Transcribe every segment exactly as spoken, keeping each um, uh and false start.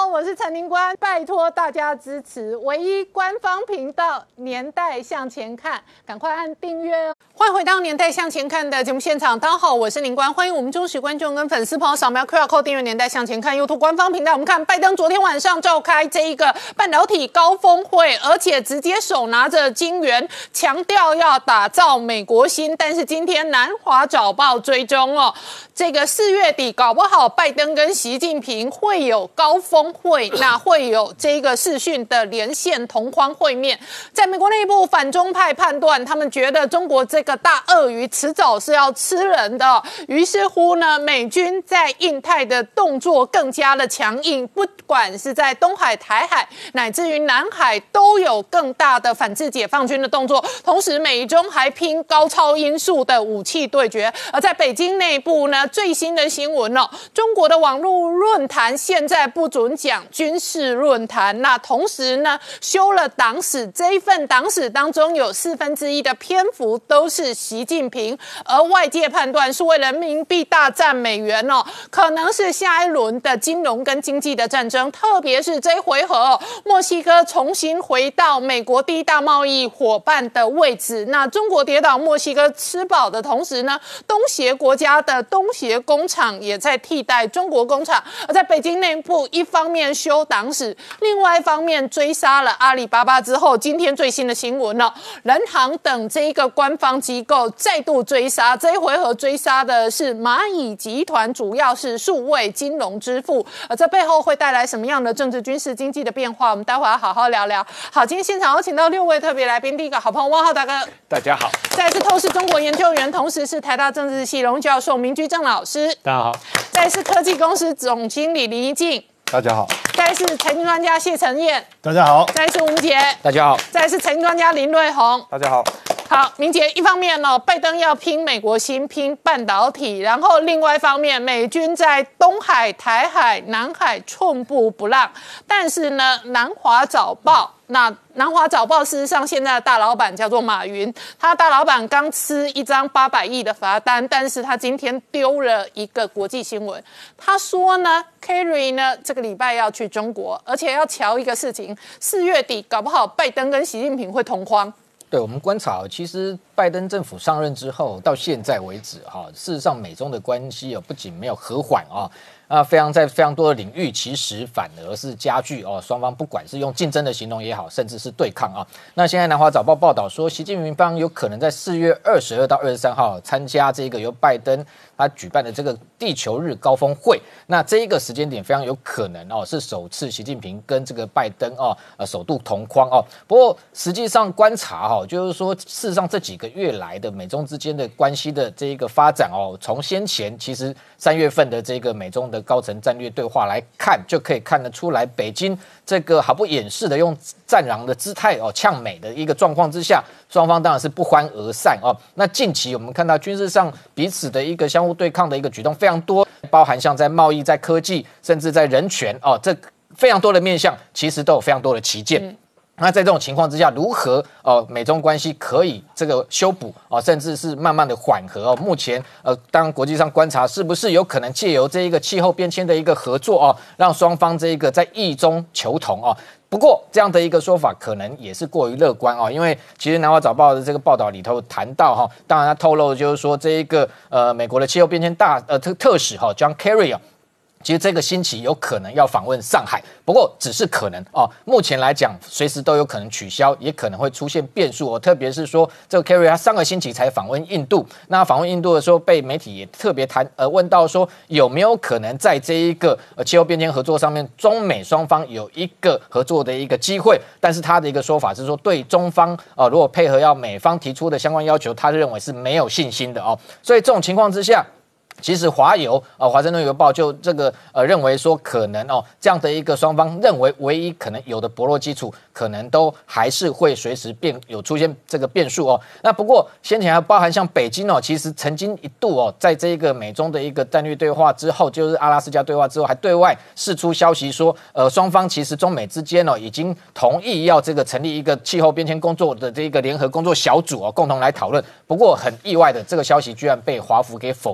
好，我是陈宁官，拜托大家支持唯一官方频道《年代向前看》，赶快按订阅哦。欢迎回到《年代向前看》的节目现场，大家好，我是宁官，欢迎我们忠实观众跟粉丝朋友扫描 Q R code 订阅《年代向前看》YouTube 官方频道。我们看拜登昨天晚上召开这一个半导体高峰会，而且直接手拿着晶圆，强调要打造美国芯。但是今天南华早报追踪哦，这个四月底搞不好拜登跟习近平会有高峰会，那会有这个视讯的连线同框会面。在美国内部，反中派判断，他们觉得中国这个大鳄鱼迟早是要吃人的，于是乎呢，美军在印太的动作更加的强硬，不管是在东海、台海，乃至于南海，都有更大的反制解放军的动作。同时，美中还拼高超音速的武器对决。而在北京内部呢，最新的新闻哦，中国的网络论坛现在不准讲军事论坛，那同时呢，修了党史，这一份党史当中有四分之一的篇幅都是习近平，而外界判断是为人民币大战美元哦，可能是下一轮的金融跟经济的战争，特别是这一回合哦，墨西哥重新回到美国第一大贸易伙伴的位置，那中国跌倒，墨西哥吃饱的同时呢，东协国家的东协工厂也在替代中国工厂。而在北京内部，一方面修党史，另外一方面追杀了阿里巴巴之后，今天最新的新闻了，人行等这一个官方机构再度追杀，这一回合追杀的是蚂蚁集团，主要是数位金融支付，而这背后会带来什么样的政治、军事、经济的变化？我们待会要好好聊聊。好，今天现场有请到六位特别来宾，第一个好朋友汪浩大哥， 大家好； 再来是透视中国研究员，同时是台大政治系荣教授明居正老师， 大家好； 再来是科技公司总经理林宜敬， 大家好； 再来是财经专家谢承彦， 大家好； 再来是吴杰， 大家好； 再来是财经专家林瑞虹， 大家好。 好，明杰，一方面呢，拜登要拼美国芯、拼半导体，然后另外一方面，美军在东海、台海、南海寸步不让。但是呢，南华早报，那南华早报事实上现在的大老板叫做马云，他大老板刚吃一张八百亿的罚单，但是他今天丢了一个国际新闻，他说呢 ，Kerry 呢这个礼拜要去中国，而且要瞧一个事情，四月底搞不好拜登跟习近平会同框。 对我们观察，其实拜登政府上任之后到现在为止，哈，事实上美中的关系不仅没有和缓啊。啊，非常在非常多的领域，其实反而是加剧哦。双方不管是用竞争的形容也好，甚至是对抗啊。那现在南华早报报道说，习近平方有可能在四月二十二到二十三号参加这个由拜登他举办的这个地球日高峰会。那这一个时间点非常有可能哦，是首次习近平跟这个拜登哦，呃，首度同框哦。不过实际上观察哈、哦，就是说事实上这几个月来的美中之间的关系的这一个发展哦，从先前其实三月份的这个美中的高层战略对话来看，就可以看得出来，北京这个毫不掩饰的用战狼的姿态哦呛美的一个状况之下，双方当然是不欢而散哦。那近期我们看到军事上彼此的一个相互对抗的一个举动非常多，包含像在贸易、在科技，甚至在人权哦，这非常多的面向，其实都有非常多的旗舰。嗯，那在这种情况之下，如何呃美中关系可以这个修补啊、呃，甚至是慢慢的缓和哦？目前呃，当国际上观察是不是有可能借由这一个气候变迁的一个合作哦，让双方这一个在异中求同哦。不过这样的一个说法可能也是过于乐观哦，因为其实南华早报的这个报道里头谈到哈，当然他透露就是说这一个呃美国的气候变迁大呃特特使哈 John Kerry 啊。其实这个星期有可能要访问上海，不过只是可能哦。目前来讲，随时都有可能取消，也可能会出现变数哦。特别是说，这个 Kerry 他上个星期才访问印度，那访问印度的时候，被媒体也特别谈呃问到说，有没有可能在这一个呃气候变迁合作上面，中美双方有一个合作的一个机会？但是他的一个说法是说，对中方呃如果配合要美方提出的相关要求，他认为是没有信心的哦。所以这种情况之下，其实华邮啊，华盛顿邮报就这个呃认为说，可能哦这样的一个双方认为唯一可能有的薄弱基础，可能都还是会随时变有出现这个变数哦。那不过先前还包含像北京哦，其实曾经一度哦，在这一个美中的一个战略对话之后，就是阿拉斯加对话之后，还对外释出消息说，呃双方其实中美之间哦已经同意要这个成立一个气候变迁工作的这个联合工作小组哦，共同来讨论。不过很意外的，这个消息居然被华府给否认哦。嗯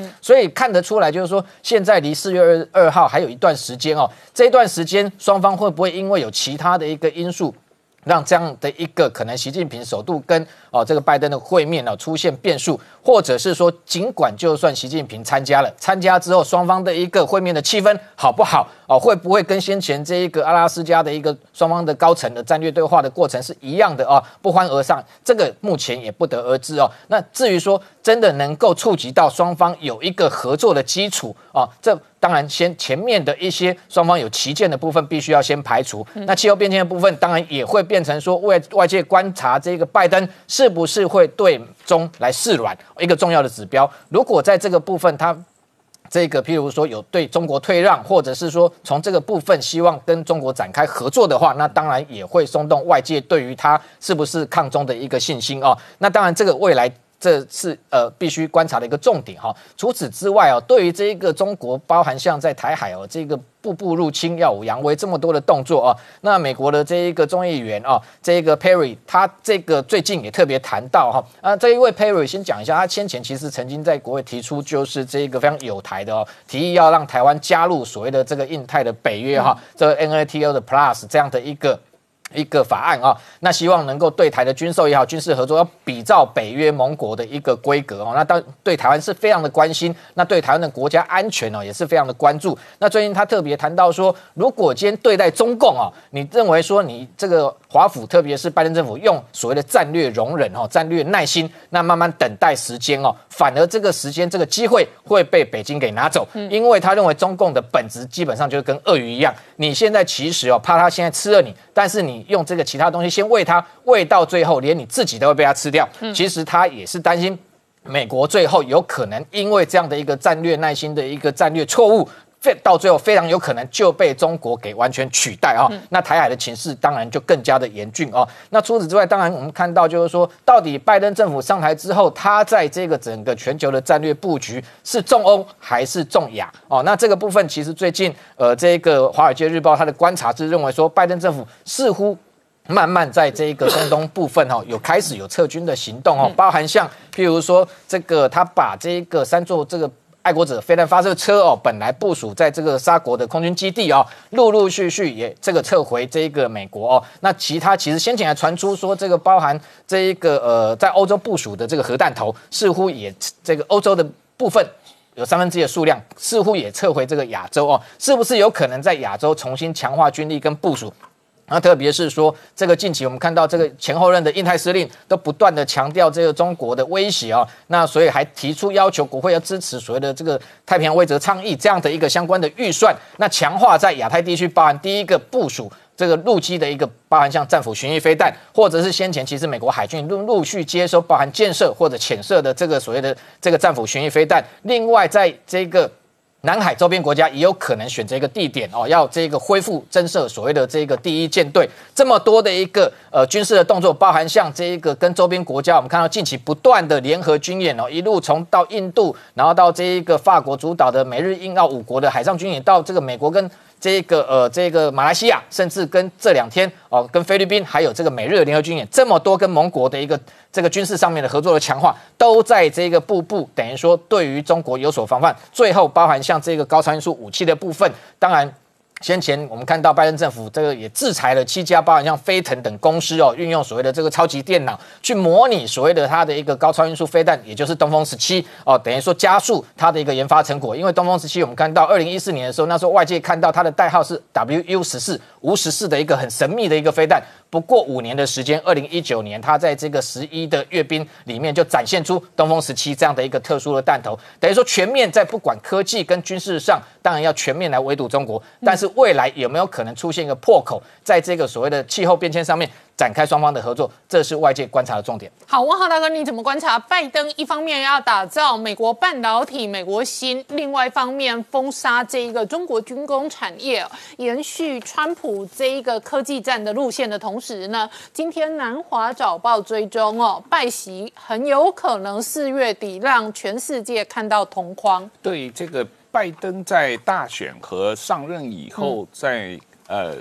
所以看得出来，就是说现在离四月二二号还有一段时间哦，这一段时间双方会不会因为有其他的一个因素，让这样的一个可能习近平首度跟哦这个拜登的会面哦出现变数，或者是说尽管就算习近平参加了，参加之后双方的一个会面的气氛好不好哦，会不会跟先前这一个阿拉斯加的一个双方的高层的战略对话的过程是一样的哦，不欢而散，这个目前也不得而知哦。那至于说真的能够触及到双方有一个合作的基础哦，这当然先前面的一些双方有旗舰的部分必须要先排除，那气候变迁的部分当然也会变成说外外界观察这个拜登是不是会对中来示软一个重要的指标。如果在这个部分他这个譬如说有对中国退让，或者是说从这个部分希望跟中国展开合作的话，那当然也会松动外界对于他是不是抗中的一个信心哦。那当然这个未来这是呃必须观察的一个重点哈、哦。除此之外哦，对于这一个中国，包含像在台海哦这个步步入侵、耀武扬威这么多的动作哦，那美国的这一个众议员哦，这一个 Perry 他这个最近也特别谈到哈、哦、啊，这一位 Perry 先讲一下，他先前其实曾经在国会提出就是这一个非常有台的哦，提议要让台湾加入所谓的这个印太的北约哈、哦，这个 N A T O 的 Plus 这样的一个。一个法案啊，那希望能够对台的军售也好，军事合作要比照北约盟国的一个规格哦。那当对台湾是非常的关心，那对台湾的国家安全哦也是非常的关注。那最近他特别谈到说，如果今天对待中共哦，你认为说你这个华府，特别是拜登政府用所谓的战略容忍哦、战略耐心，那慢慢等待时间哦，反而这个时间这个机会会被北京给拿走，因为他认为中共的本质基本上就是跟鳄鱼一样，你现在其实哦怕他现在吃了你，但是你用这个其他东西先喂它，喂到最后连你自己都会被它吃掉。其实他也是担心美国最后有可能因为这样的一个战略耐心的一个战略错误，到最后非常有可能就被中国给完全取代啊、哦！那台海的情势当然就更加的严峻哦。那除此之外，当然我们看到就是说，到底拜登政府上台之后，他在这个整个全球的战略布局是重欧还是重亚哦？那这个部分其实最近呃，这个《华尔街日报》他的观察是认为说，拜登政府似乎慢慢在这个中东部分哦，有开始有撤军的行动哦，包含像譬如说这个他把这个三座这个爱国者飞弹发射车哦，本来部署在这个沙国的空军基地哦，陆陆续续也这个撤回这个美国哦。那其他其实先前还传出说，这个包含这一个呃在欧洲部署的这个核弹头，似乎也这个欧洲的部分有三分之一的数量，似乎也撤回这个亚洲哦，是不是有可能在亚洲重新强化军力跟部署？那特别是说，这个近期我们看到这个前后任的印太司令都不断的强调这个中国的威胁啊、哦，那所以还提出要求国会要支持所谓的这个太平洋威慑倡议这样的一个相关的预算，那强化在亚太地区，包含第一个部署这个陆基的一个包含像战斧巡弋飞弹，或者是先前其实美国海军陆陆续接收包含建设或者潜射的这个所谓的这个战斧巡弋飞弹，另外在这个南海周边国家也有可能选择一个地点哦，要这个恢复增设所谓的这个第一舰队，这么多的一个呃军事的动作，包含像这一个跟周边国家，我们看到近期不断的联合军演哦，一路从到印度，然后到这一个法国主导的美日印澳五国的海上军演，到这个美国跟这个呃这个马来西亚，甚至跟这两天哦跟菲律宾还有这个美日联合军演，这么多跟盟国的一个这个军事上面的合作的强化，都在这个步步等于说对于中国有所防范。最后包含像这个高超音速武器的部分，当然。先前我们看到拜登政府这个也制裁了七家，包含像飞腾等公司哦，运用所谓的这个超级电脑去模拟所谓的它的一个高超音速飞弹，也就是东风十七哦，等于说加速它的一个研发成果。因为东风十七我们看到二零一四年的时候，那时候外界看到它的代号是 W U 十四无十四的一个很神秘的一个飞弹。不过五年的时间，二零一九年它在这个十一的阅兵里面就展现出东风十七这样的一个特殊的弹头，等于说全面在不管科技跟军事上，当然要全面来围堵中国，但是未来有没有可能出现一个破口，在这个所谓的气候变迁上面展开双方的合作，这是外界观察的重点。 好，文豪大哥，你怎么观察拜登一方面要打造美国半导体、美国芯，另外一方面封杀这一个中国军工产业，延续川普这一个科技战的路线的同时呢，今天南华早报追踪哦，拜习很有可能四月底让全世界看到同框。 对这个拜登在大选和上任以后，在、嗯、呃。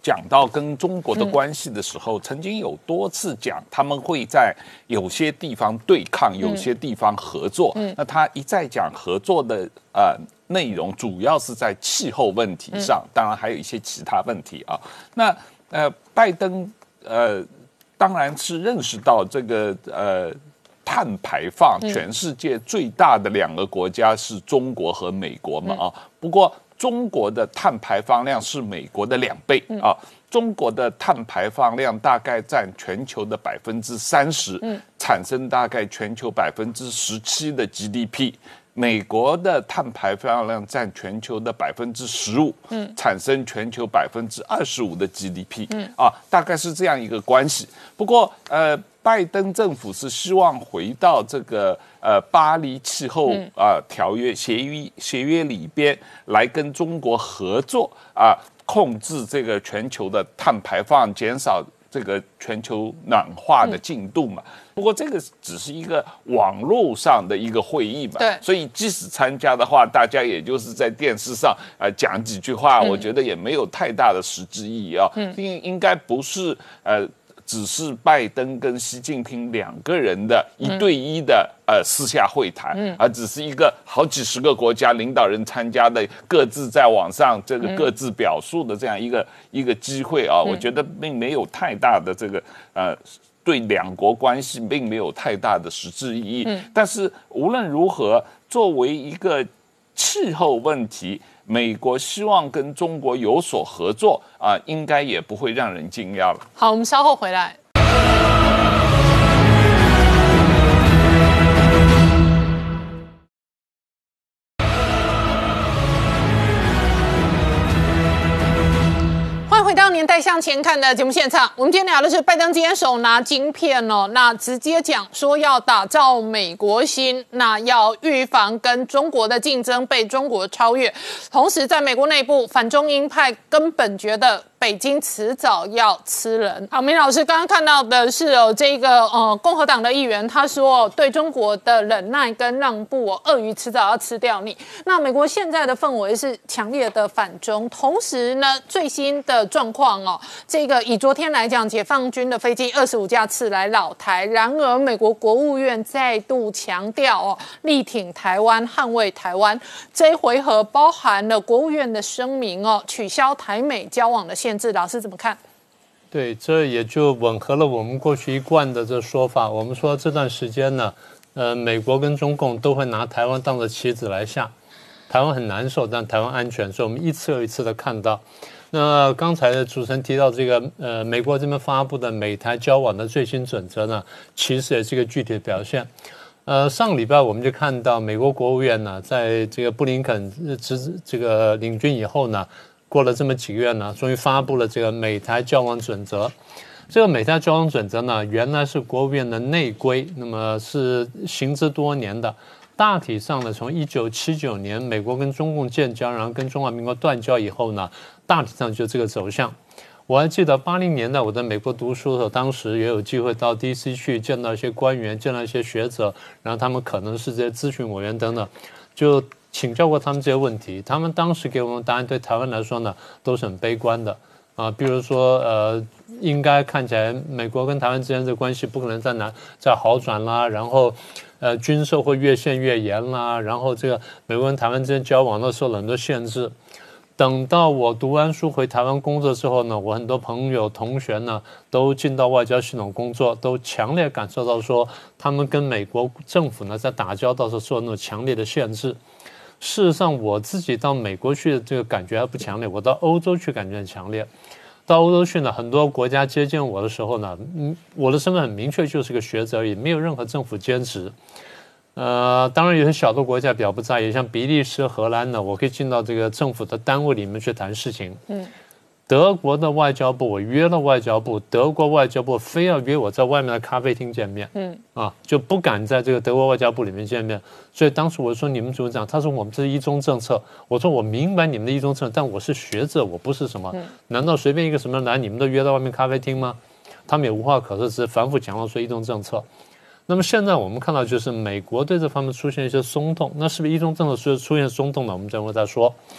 讲到跟中国的关系的时候，嗯、曾经有多次讲他们会在有些地方对抗，有些地方合作。嗯、那他一再讲合作的呃内容，主要是在气候问题上，嗯、当然还有一些其他问题啊。那呃，拜登呃当然是认识到这个呃碳排放，全世界最大的两个国家是中国和美国嘛啊。不过中国的碳排放量是美国的两倍啊，中国的碳排放量大概占全球的百分之三十，产生大概全球百分之十七的 G D P。美国的碳排放量占全球的百分之十五，嗯，产生全球百分之二十五的 G D P，嗯啊，大概是这样一个关系。不过，呃，拜登政府是希望回到这个呃巴黎气候啊、呃、条约协议协约里边来跟中国合作啊、呃，控制这个全球的碳排放，减少这个全球暖化的进度嘛。嗯、不过这个只是一个网络上的一个会议嘛， 对， 所以即使参加的话，大家也就是在电视上呃讲几句话，嗯、我觉得也没有太大的实质意义啊。嗯，应应该不是呃。只是拜登跟习近平两个人的一对一的、嗯、呃私下会谈，嗯、而只是一个好几十个国家领导人参加的各自在网上这个各自表述的这样一个、嗯、一个机会啊，我觉得并没有太大的这个呃对两国关系并没有太大的实质意义。嗯、但是无论如何，作为一个气候问题，美国希望跟中国有所合作啊、呃，应该也不会让人惊讶了。 好，我们稍后回来。回到年代向前看的节目现场，我们今天聊的是拜登今天手拿晶片哦，那直接讲说要打造美国心，那要预防跟中国的竞争被中国超越，同时在美国内部反中鹰派根本觉得北京迟早要吃人。好，明老师刚刚看到的是哦，这个呃共和党的议员他说对中国的忍耐跟让步哦，鳄鱼迟早要吃掉你。那美国现在的氛围是强烈的反中，同时呢最新的状况哦，这个以昨天来讲，解放军的飞机二十五架次来老台，然而美国国务院再度强调哦，力挺台湾，捍卫台湾。这一回合包含了国务院的声明哦，取消台美交往的限制，老师怎么看？ 对，这也就吻合了我们过去一贯的这说法。我们说这段时间呢，呃，美国跟中共都会拿台湾当作棋子来下，台湾很难受，但台湾安全，所以我们一次又一次的看到。那刚才的主持人提到这个，呃，美国这边发布的美台交往的最新准则呢，其实也是一个具体的表现。呃，上个礼拜我们就看到美国国务院呢，在这个布林肯执这个领军以后呢，过了这么几个月呢，终于发布了这个美台交往准则。这个美台交往准则呢，原来是国务院的内规，那么是行之多年的。大体上呢，从一九七九年美国跟中共建交，然后跟中华民国断交以后呢，大体上就这个走向。我还记得八零年代我在美国读书的时候，当时也有机会到 D C 去见到一些官员，见到一些学者，然后他们可能是这些咨询委员等等，就请教过他们这些问题。他们当时给我们答案，对台湾来说呢，都是很悲观的啊，比如说呃，应该看起来美国跟台湾之间的关系不可能再难再好转啦，然后。呃，军售会越陷越严啦，然后这个美国跟台湾之间交往都受了很多限制。等到我读完书回台湾工作之后呢，我很多朋友同学呢都进到外交系统工作，都强烈感受到说，他们跟美国政府呢在打交道时候受那种强烈的限制。事实上，我自己到美国去的这个感觉还不强烈，我到欧洲去感觉很强烈。到欧洲去呢，很多国家接见我的时候呢，嗯，我的身份很明确，就是个学者而已，没有任何政府兼职。呃，当然有些小的国家比较不在意，像比利时、荷兰呢，我可以进到这个政府的单位里面去谈事情。嗯，德国的外交部，我约了外交部，德国外交部非要约我在外面的咖啡厅见面。嗯，啊，就不敢在这个德国外交部里面见面。所以当时我说你们怎么讲？他说我们这是一中政策。我说我明白你们的一中政策，但我是学者，我不是什么。难道随便一个什么人来，你们都约到外面咖啡厅吗？他们也无话可说，只是反复强调说一中政策。那么现在我们看到，就是美国对这方面出现一些松动，那是不是一中政策出现松动呢？我们等会再说。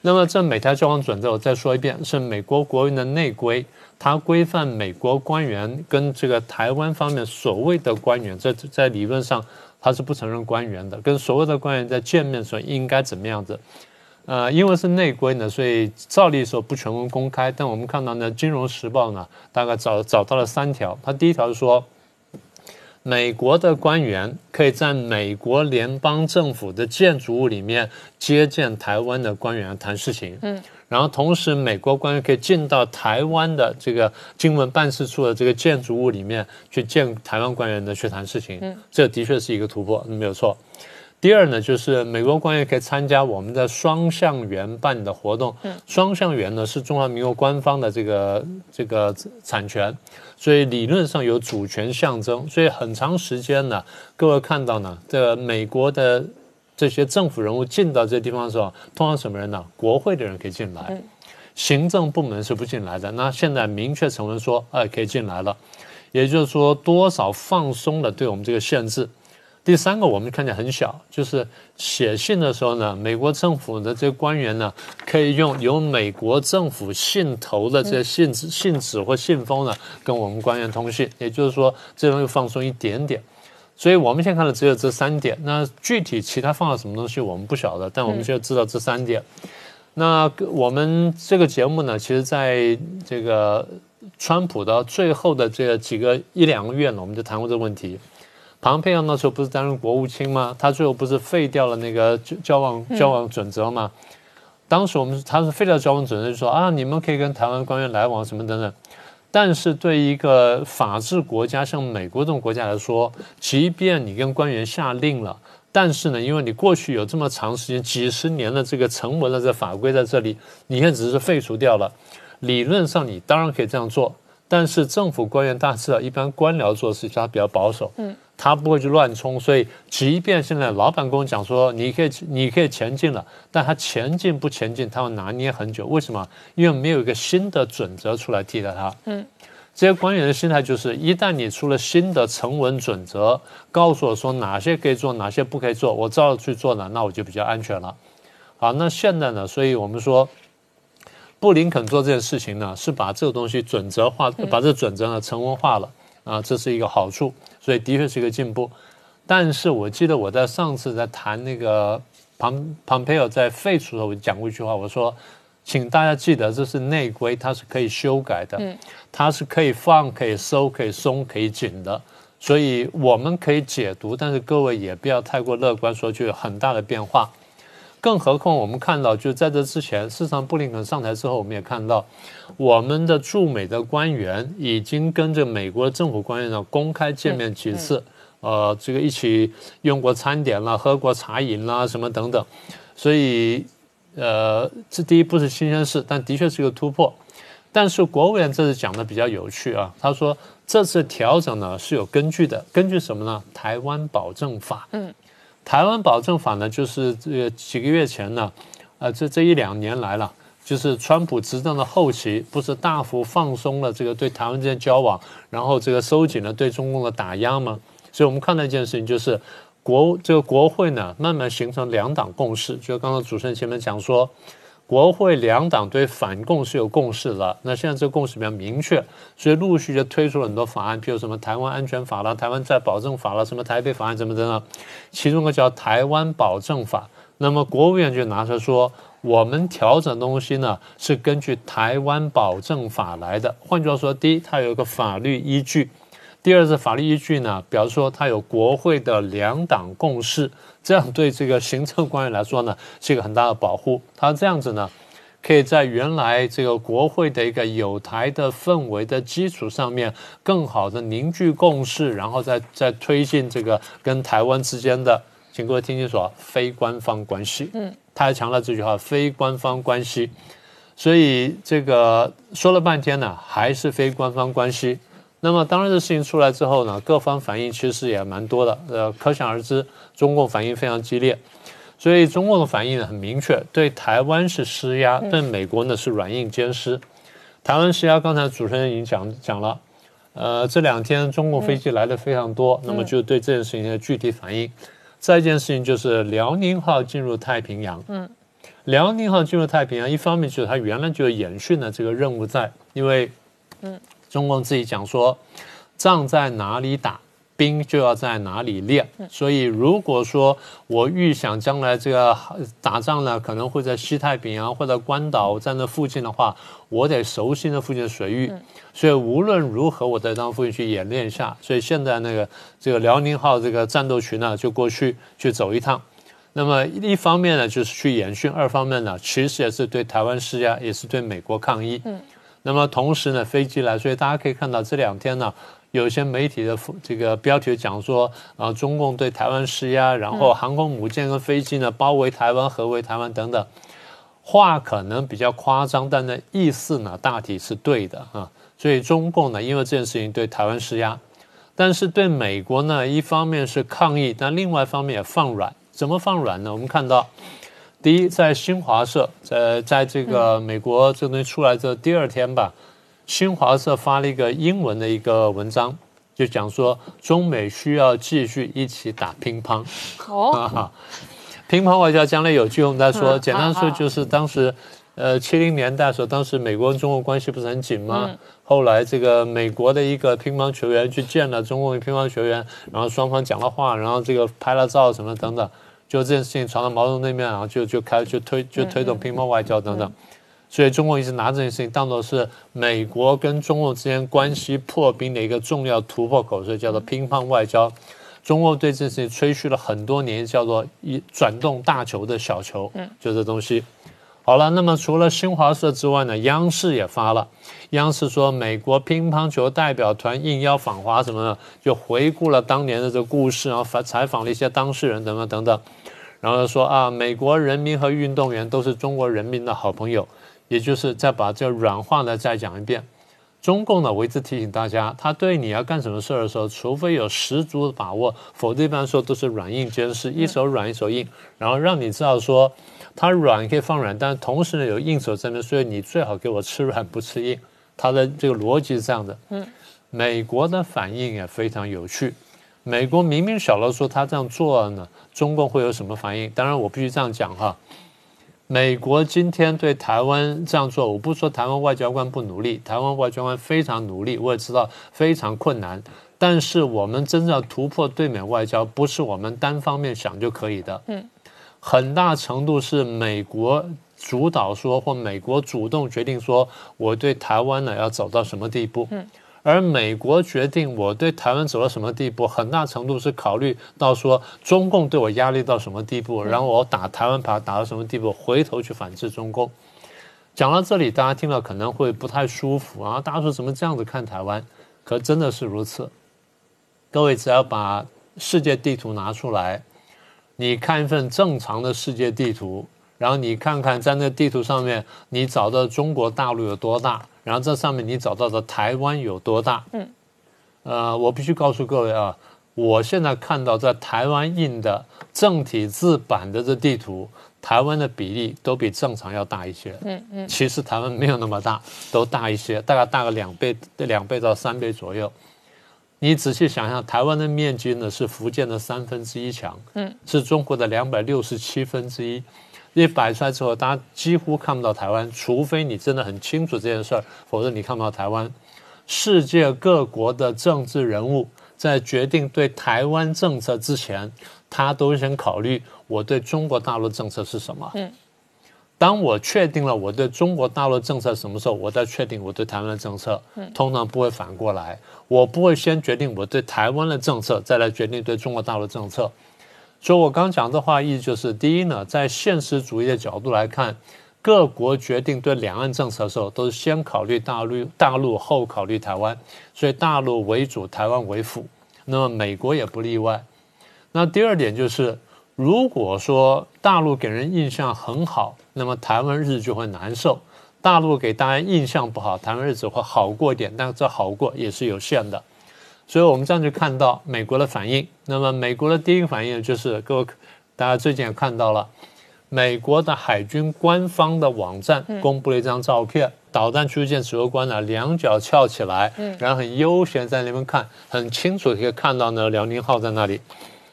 那么这美台交往准则，我再说一遍，是美国国务院的内规，它规范美国官员跟这个台湾方面所谓的官员，在在理论上它是不承认官员的，跟所谓的官员在见面的时候应该怎么样子。呃，因为是内规呢，所以照理说不全文公开。但我们看到呢，《金融时报》呢，大概找找到了三条。它第一条是说，美国的官员可以在美国联邦政府的建筑物里面接见台湾的官员谈事情。嗯，然后同时，美国官员可以进到台湾的这个经文办事处的这个建筑物里面去见台湾官员的去谈事情。嗯，这的确是一个突破，没有错。第二呢，就是美国官员可以参加我们的双向圆办的活动。嗯，双向圆呢是中华民国官方的这个这个产权，所以理论上有主权象征。所以很长时间呢，各位看到呢，这个美国的这些政府人物进到这地方的时候，通常什么人呢？国会的人可以进来，嗯、行政部门是不进来的。那现在明确成文说，哎，可以进来了，也就是说多少放松了对我们这个限制。第三个我们看起来很小，就是写信的时候呢，美国政府的这些官员呢，可以用由美国政府信头的这些信纸、信纸或信封呢，跟我们官员通信，也就是说，这东西放松一点点。所以我们现在看的只有这三点，那具体其他放了什么东西我们不晓得，但我们就知道这三点。嗯、那我们这个节目呢，其实在这个川普的最后的这几个一两个月呢，我们就谈过这个问题。庞佩奥那时候不是担任国务卿吗？他最后不是废掉了那个交往交往准则吗？嗯、当时我们他是废掉交往准则，就说啊，你们可以跟台湾官员来往什么等等。但是对于一个法治国家像美国这种国家来说，即便你跟官员下令了，但是呢，因为你过去有这么长时间几十年的这个成文的这法规在这里，你现在只是废除掉了，理论上你当然可以这样做。但是政府官员大致啊，一般官僚做事情他比较保守，嗯，他不会去乱冲，所以即便现在老板跟我讲说你可以你可以前进了，但他前进不前进，他会拿捏很久。为什么？因为没有一个新的准则出来替代他。嗯，这些官员的心态就是，一旦你出了新的成文准则，告诉我说哪些可以做，哪些不可以做，我照着去做呢，那我就比较安全了。好，那现在呢，所以我们说。布林肯做这件事情呢，是把这个东西准则化，把这个准则呢成文化了啊，这是一个好处，所以的确是一个进步。但是我记得我在上次在谈那个庞庞佩奥在废除的时候，我讲过一句话，我说，请大家记得这是内规，它是可以修改的，它是可以放、可以收、可以松、可以紧的，所以我们可以解读，但是各位也不要太过乐观，说就有很大的变化。更何况我们看到，就在这之前，事实上布林肯上台之后，我们也看到，我们的驻美的官员已经跟着美国政府官员呢公开见面几次，呃，这个一起用过餐点啦，喝过茶饮啦，什么等等，所以，呃，这第一不是新鲜事，但的确是个突破。但是国务院这次讲的比较有趣啊，他说这次调整呢是有根据的，根据什么呢？台湾保证法。嗯。台湾保证法呢，就是这个几个月前呢，呃，这这一两年来了，就是川普执政的后期，不是大幅放松了这个对台湾之间交往，然后这个收紧了对中共的打压吗？所以我们看到一件事情，就是国这个国会呢，慢慢形成两党共识。就刚刚主持人前面讲说，国会两党对反共是有共识了，那现在这个共识比较明确，所以陆续就推出了很多法案，譬如什么台湾安全法啦、台湾再保证法啦、什么台北法案什么的呢，其中一个叫台湾保证法。那么国务院就拿出来说，我们调整东西呢是根据台湾保证法来的。换句话说，第一，它有一个法律依据；第二是法律依据呢，表示说它有国会的两党共识。这样对这个行政官员来说呢，是一个很大的保护。他这样子呢，可以在原来这个国会的一个有台的氛围的基础上面，更好的凝聚共识，然后再再推进这个跟台湾之间的，请各位听清楚啊，非官方关系。嗯，他还强调这句话，非官方关系。所以这个说了半天呢，还是非官方关系。那么当然这事情出来之后呢，各方反应其实也蛮多的，呃，可想而知，中共反应非常激烈，所以中共的反应很明确，对台湾是施压，对美国呢是软硬兼施。台湾施压，刚才主持人已经讲讲了，呃，这两天中共飞机来的非常多，那么就对这件事情的具体反应。再一件事情就是辽宁号进入太平洋，嗯， 辽宁号进入太平洋，一方面就是它原来就有演训的这个任务在，因为，嗯，中共自己讲说，仗在哪里打，兵就要在哪里练。所以如果说我预想将来这个打仗呢，可能会在西太平洋或者关岛在那附近的话，我得熟悉那附近的水域。所以无论如何，我在当附近去演练一下。所以现在那个这个辽宁号这个战斗群呢，就过去去走一趟。那么一方面呢，就是去演训；二方面呢，其实也是对台湾施压，也是对美国抗议。嗯。那么同时呢，飞机来，所以大家可以看到这两天呢，有一些媒体的这个标题讲说，啊，中共对台湾施压，然后航空母舰跟飞机呢包围台湾、合围台湾等等，话可能比较夸张，但呢意思呢大体是对的啊。所以中共呢，因为这件事情对台湾施压，但是对美国呢，一方面是抗议，但另外一方面也放软。怎么放软呢？我们看到，第一，在新华社，在在这个美国这东西出来这第二天吧，新华社发了一个英文的一个文章，就讲说中美需要继续一起打乒乓。哦，乒乓外交将来有机会我们再说。简单说就是当时，呃，七零年代的时候，当时美国跟中国关系不是很紧吗？嗯、后来这个美国的一个乒乓球员去见了中共的乒乓球员，然后双方讲了话，然后这个拍了照什么等等。就这件事情传到毛泽东那边，然后就就开就推就推动乒乓外交等等，所以中共一直拿这件事情当作是美国跟中共之间关系破冰的一个重要突破口，所以叫做乒乓外交。中共对这件事情吹嘘了很多年，叫做一转动大球的小球，就这东西。好了，那么除了新华社之外呢，央视也发了，央视说美国乒乓球代表团应邀访华什么的，就回顾了当年的这个故事，然后采访了一些当事人等等等等，然后说啊，美国人民和运动员都是中国人民的好朋友，也就是再把这软话呢再讲一遍。中共呢，我一直提醒大家，他对你要干什么事的时候，除非有十足的把握，否则一般说都是软硬兼施，一手软一手硬，然后让你知道说。它软可以放软，但同时呢有硬手在那边，所以你最好给我吃软不吃硬。它的这个逻辑是这样的。嗯，美国的反应也非常有趣。美国明明晓得说他这样做呢，中共会有什么反应？当然我必须这样讲哈。美国今天对台湾这样做，我不说台湾外交官不努力，台湾外交官非常努力，我也知道非常困难。但是我们真正要突破对美外交，不是我们单方面想就可以的。嗯。很大程度是美国主导说，或美国主动决定说，我对台湾呢要走到什么地步。嗯，而美国决定我对台湾走到什么地步，很大程度是考虑到说，中共对我压力到什么地步，然后我打台湾牌打到什么地步，回头去反制中共。讲到这里，大家听了可能会不太舒服啊，大家说怎么这样子看台湾？可真的是如此。各位只要把世界地图拿出来。你看一份正常的世界地图，然后你看看在那地图上面，你找到中国大陆有多大，然后这上面你找到的台湾有多大。嗯，呃，我必须告诉各位啊，我现在看到在台湾印的正体字版的这地图，台湾的比例都比正常要大一些。嗯嗯，其实台湾没有那么大，都大一些，大概大个两倍，两倍到三倍左右。你仔细想想，台湾的面积呢是福建的三分之一强，嗯，是中国的两百六十七分之一。一摆出来之后，大家几乎看不到台湾，除非你真的很清楚这件事儿，否则你看不到台湾。世界各国的政治人物在决定对台湾政策之前，他都先考虑我对中国大陆政策是什么。嗯。当我确定了我对中国大陆政策什么时候，我再确定我对台湾的政策，通常不会反过来。我不会先决定我对台湾的政策，再来决定对中国大陆政策。所以我刚讲这话意思就是，第一呢，在现实主义的角度来看，各国决定对两岸政策的时候，都是先考虑大陆，大陆后考虑台湾，所以大陆为主，台湾为辅。那么美国也不例外。那第二点就是，如果说大陆给人印象很好，那么台湾日子就会难受；大陆给大家印象不好，台湾日子会好过一点，但这好过也是有限的。所以我们这样就看到美国的反应。那么美国的第一个反应就是，各位大家最近也看到了，美国的海军官方的网站公布了一张照片，导弹驱逐舰指挥官呢两脚翘起来，然后很悠闲在那边看，很清楚可以看到呢辽宁号在那里。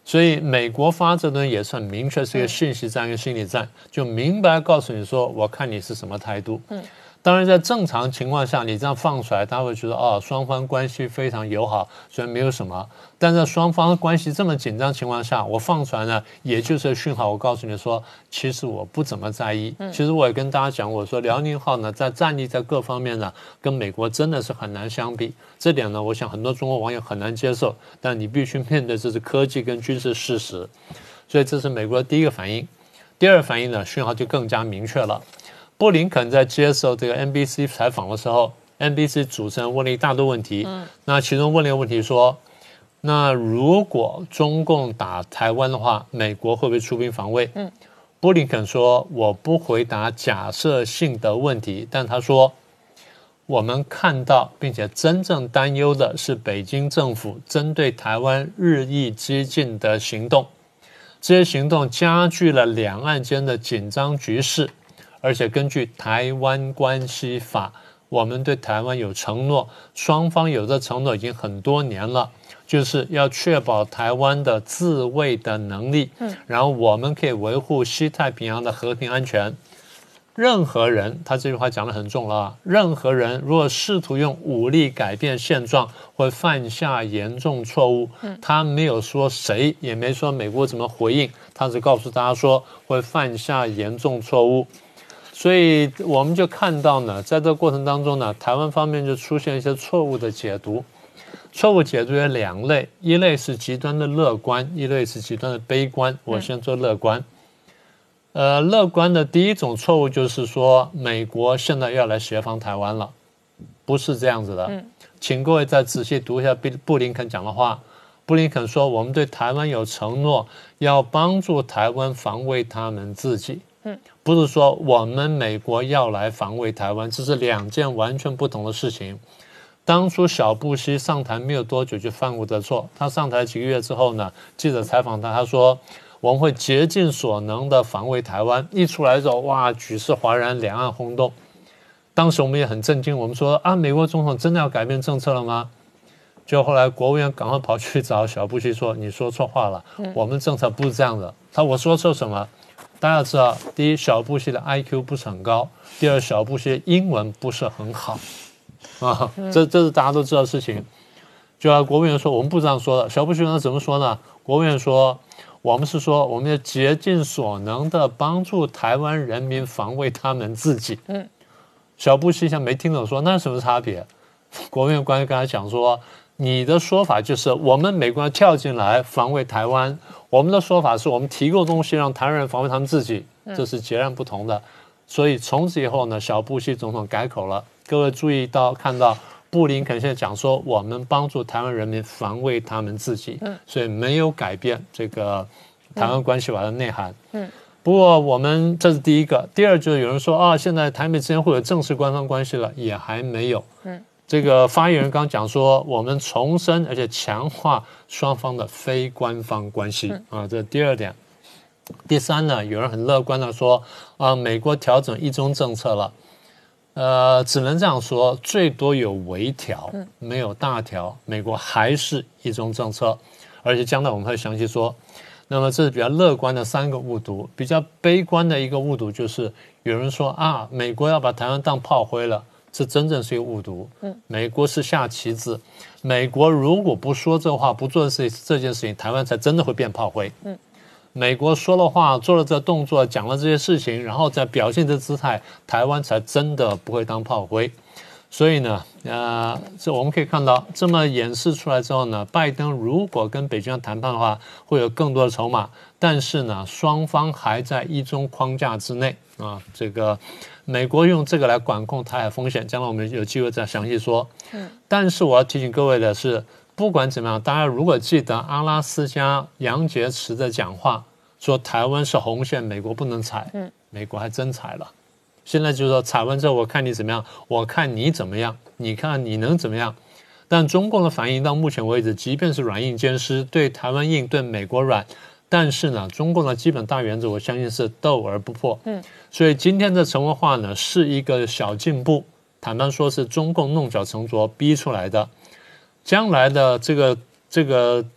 所以美国发这东西也是很明确，是一个信息战、一个心理战，就明白告诉你说，我看你是什么态度。嗯，当然在正常情况下，你这样放出来，他会觉得哦，双方关系非常友好，虽然没有什么，但在双方关系这么紧张情况下，我放出来呢，也就是讯号，我告诉你说，其实我不怎么在意。嗯、其实我也跟大家讲，我说辽宁号呢，在战力在各方面呢，跟美国真的是很难相比。这点呢，我想很多中国网友很难接受，但你必须面对这是科技跟军事事实，所以这是美国的第一个反应。第二个反应呢，讯号就更加明确了。布林肯在接受这个 N B C 采访的时候 ，N B C 主持人问了一大堆问题，嗯、那其中问了一个问题说，那如果中共打台湾的话，美国会不会出兵防卫？嗯、布林肯说，我不回答假设性的问题，但他说，我们看到并且真正担忧的是北京政府针对台湾日益激进的行动，这些行动加剧了两岸间的紧张局势，而且根据台湾关系法，我们对台湾有承诺，双方有这承诺已经很多年了，就是要确保台湾的自卫的能力，嗯，然后我们可以维护西太平洋的和平安全。任何人，他这句话讲得很重了啊！任何人如果试图用武力改变现状，会犯下严重错误。嗯、他没有说谁，也没说美国怎么回应，他只告诉大家说会犯下严重错误。所以我们就看到呢，在这个过程当中呢，台湾方面就出现一些错误的解读。错误解读有两类，一类是极端的乐观，一类是极端的悲观。我先做乐观。嗯呃，乐观的第一种错误就是说，美国现在要来协防台湾了，不是这样子的。嗯、请各位再仔细读一下布林肯讲的话。布林肯说，我们对台湾有承诺，要帮助台湾防卫他们自己。嗯，不是说我们美国要来防卫台湾，这是两件完全不同的事情。当初小布希上台没有多久就犯过这错，他上台几个月之后呢，记者采访他，他说，我们会竭尽所能的防卫台湾。一出来之后，哇，举世哗然，两岸轰动。当时我们也很震惊，我们说啊，美国总统真的要改变政策了吗？就后来国务院赶快跑去找小布希说，你说错话了，嗯、我们政策不是这样的。他我说错什么？大家知道，第一，小布希的 I Q 不是很高；第二，小布希英文不是很好啊，这这是大家都知道的事情。就要国务院说我们不这样说的，小布希呢怎么说呢？国务院说，我们是说，我们要竭尽所能的帮助台湾人民防卫他们自己。嗯，小布希像没听懂说，那什么差别？国务院官员跟他讲说，你的说法就是我们美国人跳进来防卫台湾，我们的说法是我们提供东西让台湾人防卫他们自己，这是截然不同的。所以从此以后呢，小布希总统改口了。各位注意到看到。布林肯现在讲说，我们帮助台湾人民防卫他们自己，嗯、所以没有改变这个台湾关系法的内涵。嗯，不过我们这是第一个，第二就是有人说啊，现在台美之间会有正式官方关系了，也还没有。嗯，这个发言人刚讲说，我们重申而且强化双方的非官方关系、嗯、啊，这是第二点。第三呢，有人很乐观的说啊，美国调整一中政策了。呃，只能这样说，最多有微调，没有大调。美国还是一中政策，而且将来我们会详细说。那么这是比较乐观的三个误读，比较悲观的一个误读就是有人说啊，美国要把台湾当炮灰了，这真正是一个误读。嗯，美国是下棋子，美国如果不说这话，不做这这件事情，台湾才真的会变炮灰。嗯。美国说了话，做了这动作，讲了这些事情，然后再表现这姿态，台湾才真的不会当炮灰。所以呢，呃，这我们可以看到，这么演示出来之后呢，拜登如果跟北京谈判的话，会有更多的筹码。但是呢，双方还在一中框架之内啊。这个美国用这个来管控台海风险，将来我们有机会再详细说。嗯。但是我要提醒各位的是。不管怎么样，大家如果记得阿拉斯加杨洁篪的讲话，说台湾是红线，美国不能踩，嗯，美国还真踩了。现在就是说踩完之后，我看你怎么样，我看你怎么样，你看你能怎么样。但中共的反应到目前为止，即便是软硬兼施，对台湾硬，对美国软，但是呢，中共的基本大原则，我相信是斗而不破。嗯，所以今天的成文化呢，是一个小进步，坦白说是中共弄巧成拙逼出来的。将来的这个这个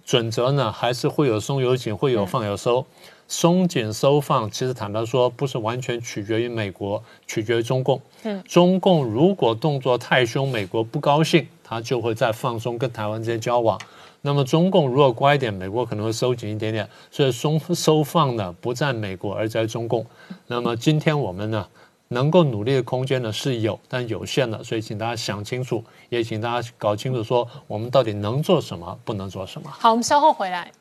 准则呢，还是会有松有紧，会有放有收。松紧收放，其实坦白说，不是完全取决于美国，取决于中共。嗯，中共如果动作太凶，美国不高兴，他就会再放松跟台湾之间交往。那么中共如果乖一点，美国可能会收紧一点点。所以松收放呢，不在美国，而在中共。那么今天我们呢，能够努力的空间呢是有，但有限的。所以请大家想清楚，也请大家搞清楚说，我们到底能做什么，不能做什么。 好，我们稍后回来。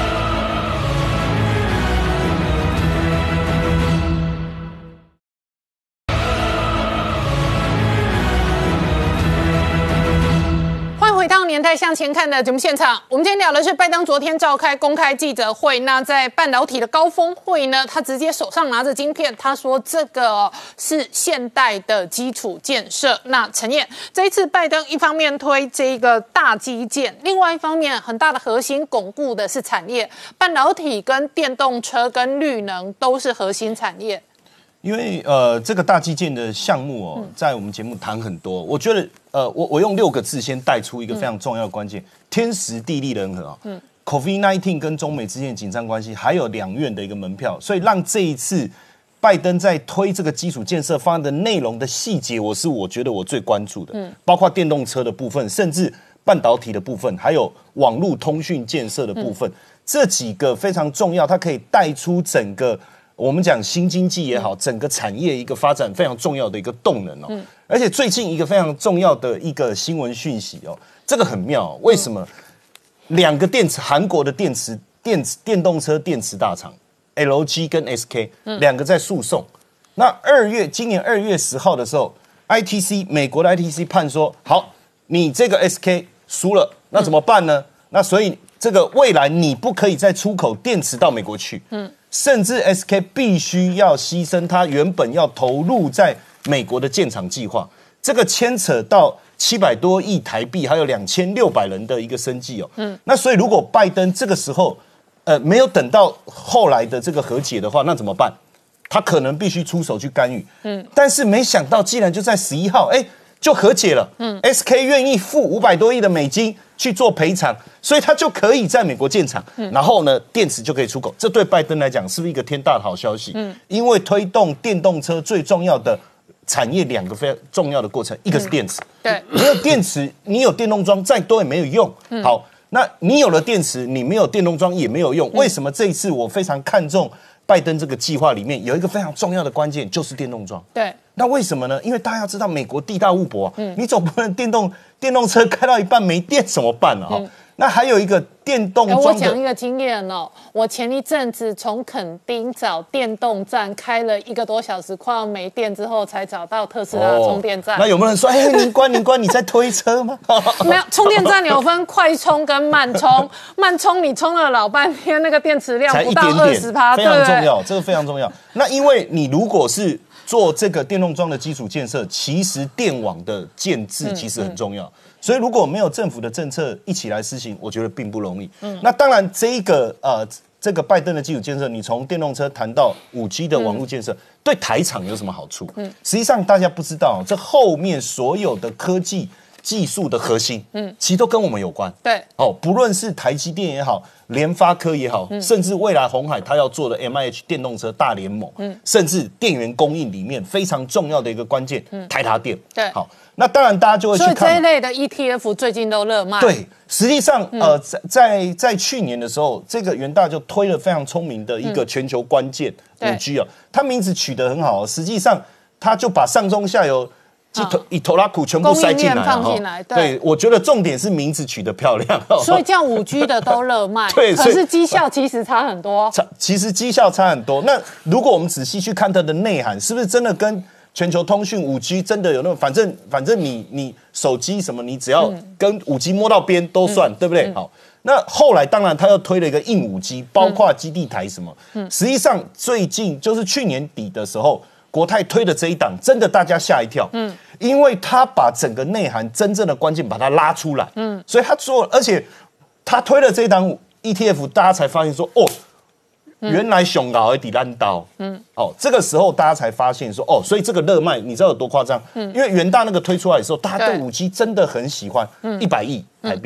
回到年代向前看的节目现场，我们今天聊的是拜登昨天召开公开记者会。那在半导体的高峰会呢，他直接手上拿着晶片，他说这个是现代的基础建设。那陈燕，这一次拜登一方面推这个大基建，另外一方面很大的核心巩固的是产业，半导体跟电动车跟绿能都是核心产业。 因为呃，这个大基建的项目哦，在我们节目谈很多。我觉得呃，我我用六个字先带出一个非常重要的关键：天时地利人和啊。嗯 ，COVID 十九 跟中美之间的紧张关系，还有两院的一个门票，所以让这一次拜登在推这个基础建设方案的内容的细节，我是我觉得我最关注的。嗯，包括电动车的部分，甚至半导体的部分，还有网络通讯建设的部分，嗯、这几个非常重要，它可以带出整个。我们讲新经济也好，整个产业一个发展非常重要的一个动能哦。嗯、而且最近一个非常重要的一个新闻讯息哦，这个很妙、哦。为什么？两个电池，韩国的电池电池电动车电池大厂 L G 跟 S K 两个在诉讼。嗯、那二月今年二月十号的时候 ，I T C 美国的 I T C 判说，好，你这个 S K 输了，那怎么办呢？嗯、那所以这个未来你不可以再出口电池到美国去。嗯。甚至 S K 必须要牺牲它原本要投入在美国的建厂计划，这个牵扯到七百多亿台币，还有两千六百人的一个生计哦。嗯，那所以如果拜登这个时候，呃，没有等到后来的这个和解的话，那怎么办？他可能必须出手去干预。嗯，但是没想到，既然就在十一号，哎，就和解了。嗯 ，S K 愿意付五百多亿的美金去做赔偿。所以他就可以在美国建厂，嗯、然后呢，电池就可以出口。这对拜登来讲是不是一个天大的好消息？嗯，因为推动电动车最重要的产业两个非常重要的过程，一个是电池，嗯、对，没有电池，你有电动桩再多也没有用。嗯、好，那你有了电池，你没有电动桩也没有用。嗯、为什么这一次我非常看重拜登这个计划里面有一个非常重要的关键，就是电动桩。对，那为什么呢？因为大家知道美国地大物博、啊，嗯、你总不能电动电动车开到一半没电怎么办呢、啊？嗯那还有一个电动桩的， 我讲一个经验哦，我前一阵子从垦丁找电动站开了一个多小时，快要没电之后才找到特斯拉的充电站。 哦、那有没有人说，哎，宁官宁官你在推车吗？ 没有，充电站有分快充跟慢充，慢充你充了老半天，那个电池量不到二十趴， 非常重要，这个非常重要。那因为你如果是做这个电动桩的基础建设，其实电网的建制其实很重要。嗯嗯所以，如果没有政府的政策一起来施行，我觉得并不容易。嗯，那当然，这一个呃，这个拜登的基础建设，你从电动车谈到五 G 的网络建设，嗯、对台厂有什么好处？嗯，实际上大家不知道，这后面所有的科技技术的核心，嗯，其实都跟我们有关。对，哦，不论是台积电也好，联发科也好，嗯、甚至未来鸿海他要做的 M I H 电动车大联盟，嗯，甚至电源供应里面非常重要的一个关键，嗯、台达电。对，好。那当然，大家就会去看。 所以这一类的 E T F 最近都热卖。 对，实际上，嗯、呃，在在在去年的时候，这个元大就推了非常聪明的一个全球关键五 G 啊，它名字取得很好。实际上，它就把上中下游以头拉苦全部塞进来， 放进来。 对，我觉得重点是名字取得漂亮。 所以这样五 G 的都热卖，对，可是绩效其实差很多。 差，其实绩效差很多。那如果我们仔细去看它的内涵，是不是真的跟全球通讯五 G 真的有那种，反正反正你你手机什么，你只要跟五 G 摸到边都算，嗯、对不对？嗯、好，那后来当然他又推了一个硬五 G， 包括基地台什么。嗯、实际上最近就是去年底的时候，国泰推的这一档，真的大家吓一跳。嗯，因为他把整个内涵真正的关键把它拉出来。嗯，所以他做，而且他推了这一档 E T F， 大家才发现说，哦。原来熊搞而抵烂刀，嗯，哦，这个时候大家才发现说，哦，所以这个热卖，你知道有多夸张？嗯，因为元大那个推出来的时候，大家对五 G 真的很喜欢，一百亿台币。嗯、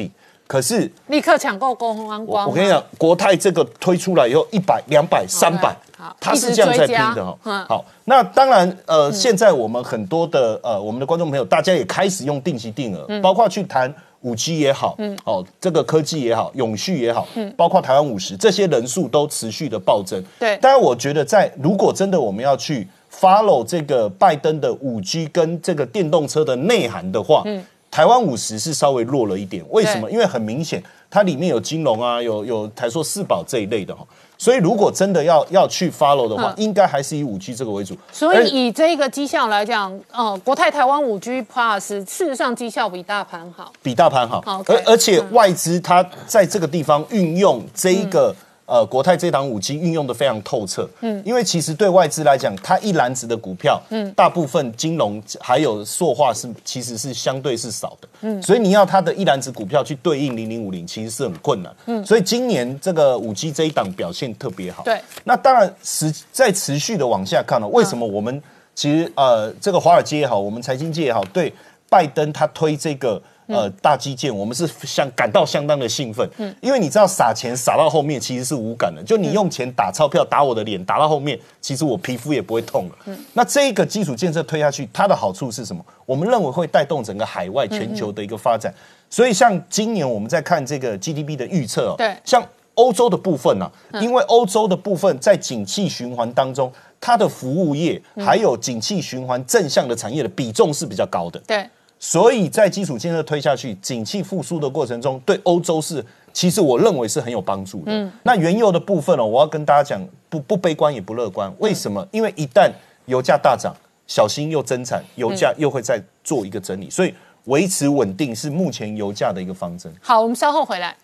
可是立刻抢购公安光。 我跟你讲，国泰这个推出来以后，一百、两百、三百，它是这样在拼的哈。嗯、好，那当然，呃，嗯、现在我们很多的呃，我们的观众朋友，大家也开始用定期定额，嗯、包括去谈五 G 也好，嗯，哦，这个科技也好，永续也好，嗯，包括台湾五十，这些人数都持续的暴增。 对， 当然，我觉得在如果真的我们要去 follow 这个拜登的五 G 跟这个电动车的内涵的话，嗯。台湾五十是稍微弱了一点，为什么？因为很明显，它里面有金融啊，有有台塑四宝这一类的哈，所以如果真的要要去 follow 的话，嗯、应该还是以五 G 这个为主。 所以以这个绩效来讲，呃，国泰台湾五 G Plus 事实上绩效比大盘好， 比大盘好， okay, 而而且外资它在这个地方运用这一个。嗯呃，国泰这档五 G 运用的非常透彻，嗯，因为其实对外资来讲，它一篮子的股票，嗯，大部分金融还有塑化是其实是相对是少的，嗯，所以你要它的一篮子股票去对应零零五零，其实是很困难，嗯，所以今年这个五 G 这一档表现特别好， 对， 那当然持在持续的往下看了，为什么我们其实呃这个华尔街也好，我们财经界也好，对拜登他推这个。呃，大基建，我们是相感到相当的兴奋，嗯，因为你知道撒钱撒到后面其实是无感的，就你用钱打钞票打我的脸，打到后面，其实我皮肤也不会痛了。嗯，那这个基础建设推下去，它的好处是什么？我们认为会带动整个海外全球的一个发展。所以像今年我们在看这个 G D P 的预测哦， 对， 像欧洲的部分呢、啊，因为欧洲的部分在景气循环当中，它的服务业还有景气循环正向的产业的比重是比较高的。 对。 所以在基础建设推下去，景气复苏的过程中，对欧洲是其实我认为是很有帮助的。嗯，那原油的部分哦，我要跟大家讲，不不悲观也不乐观。为什么？因为一旦油价大涨，小心又增产，油价又会再做一个整理，所以维持稳定是目前油价的一个方针。 好，我们稍后回来。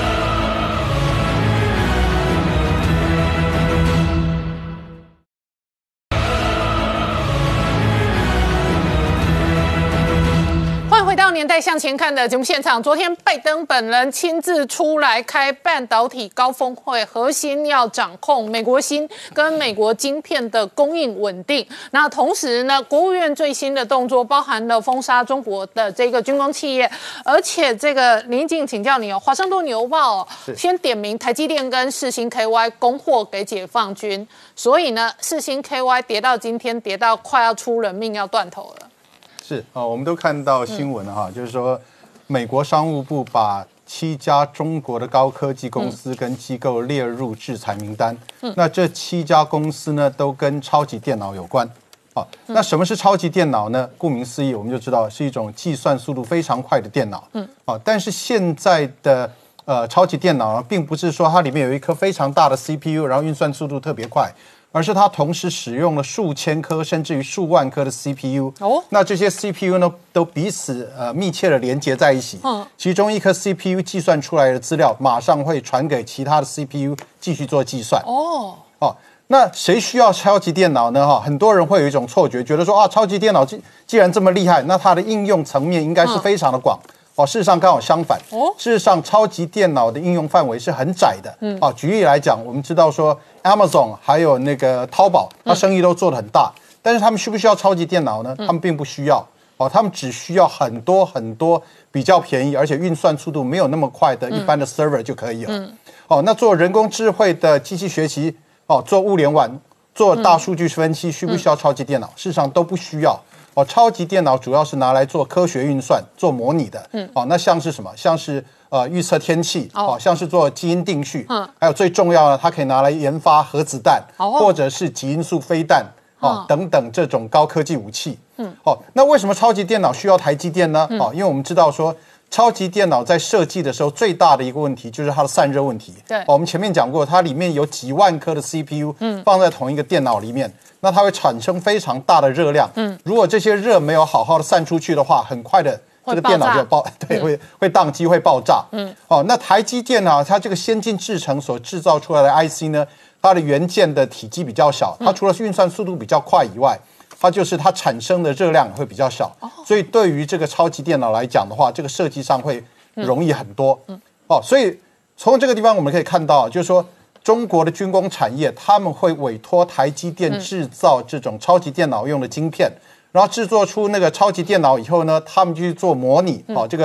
回到年代向前看的节目现场，昨天拜登本人亲自出来开半导体高峰会，核心要掌控美国芯跟美国晶片的供应稳定。那同时呢，国务院最新的动作包含了封杀中国的这个军工企业，而且这个林静请教你哦，华盛顿邮报哦，先点名台积电跟世芯 K Y 供货给解放军，所以呢，世芯 K Y 跌到今天跌到快要出人命要断头了。 是啊、呃，我们都看到新闻哈，嗯、就是说，美国商务部把七家中国的高科技公司跟机构列入制裁名单。嗯、那这七家公司呢，都跟超级电脑有关。啊，那什么是超级电脑呢？顾名思义，我们就知道是一种计算速度非常快的电脑。嗯，啊，但是现在的呃超级电脑呢，并不是说它里面有一颗非常大的 C P U， 然后运算速度特别快。而是它同时使用了数千颗甚至于数万颗的 C P U， 哦，那这些 C P U 呢都彼此呃密切的连接在一起，嗯，其中一颗 C P U 计算出来的资料马上会传给其他的 C P U 继续做计算，哦，哦，那谁需要超级电脑呢？哈，很多人会有一种错觉，觉得说啊，超级电脑既既然这么厉害，那它的应用层面应该是非常的广。嗯哦，事实上刚好相反。哦，事实上，超级电脑的应用范围是很窄的。嗯，哦，举例来讲，我们知道说 ，Amazon 还有那个淘宝，它生意都做得很大，嗯、但是他们需不需要超级电脑呢？他们并不需要。哦，他们只需要很多很多比较便宜，而且运算速度没有那么快的一般的 server 就可以了。嗯，哦，那做人工智慧的机器学习，哦，做物联网，做大数据分析，需不需要超级电脑？事实上都不需要。哦，超级电脑主要是拿来做科学运算、做模拟的。嗯，哦，那像是什么？像是呃预测天气，哦，像是做基因定序，嗯，还有最重要的，它可以拿来研发核子弹，哦，或者是极音速飞弹，哦，等等这种高科技武器。嗯，哦，那为什么超级电脑需要台积电呢？哦，因为我们知道说，超级电脑在设计的时候最大的一个问题就是它的散热问题。 对， 哦，我们前面讲过，它里面有几万颗的 C P U，嗯，放在同一个电脑里面。那它会产生非常大的热量，嗯，如果这些热没有好好的散出去的话，很快的这个电脑就爆，对，会会宕机，会爆炸，嗯，哦，那台积电呢，它这个先进制程所制造出来的 I C 呢，它的元件的体积比较小，它除了运算速度比较快以外，它就是它产生的热量会比较小，所以对于这个超级电脑来讲的话，这个设计上会容易很多，嗯，哦，所以从这个地方我们可以看到，就是说。中国的军工产业，他们会委托台积电制造这种超级电脑用的晶片，然后制作出那个超级电脑以后呢，他们就去做模拟，哦，这个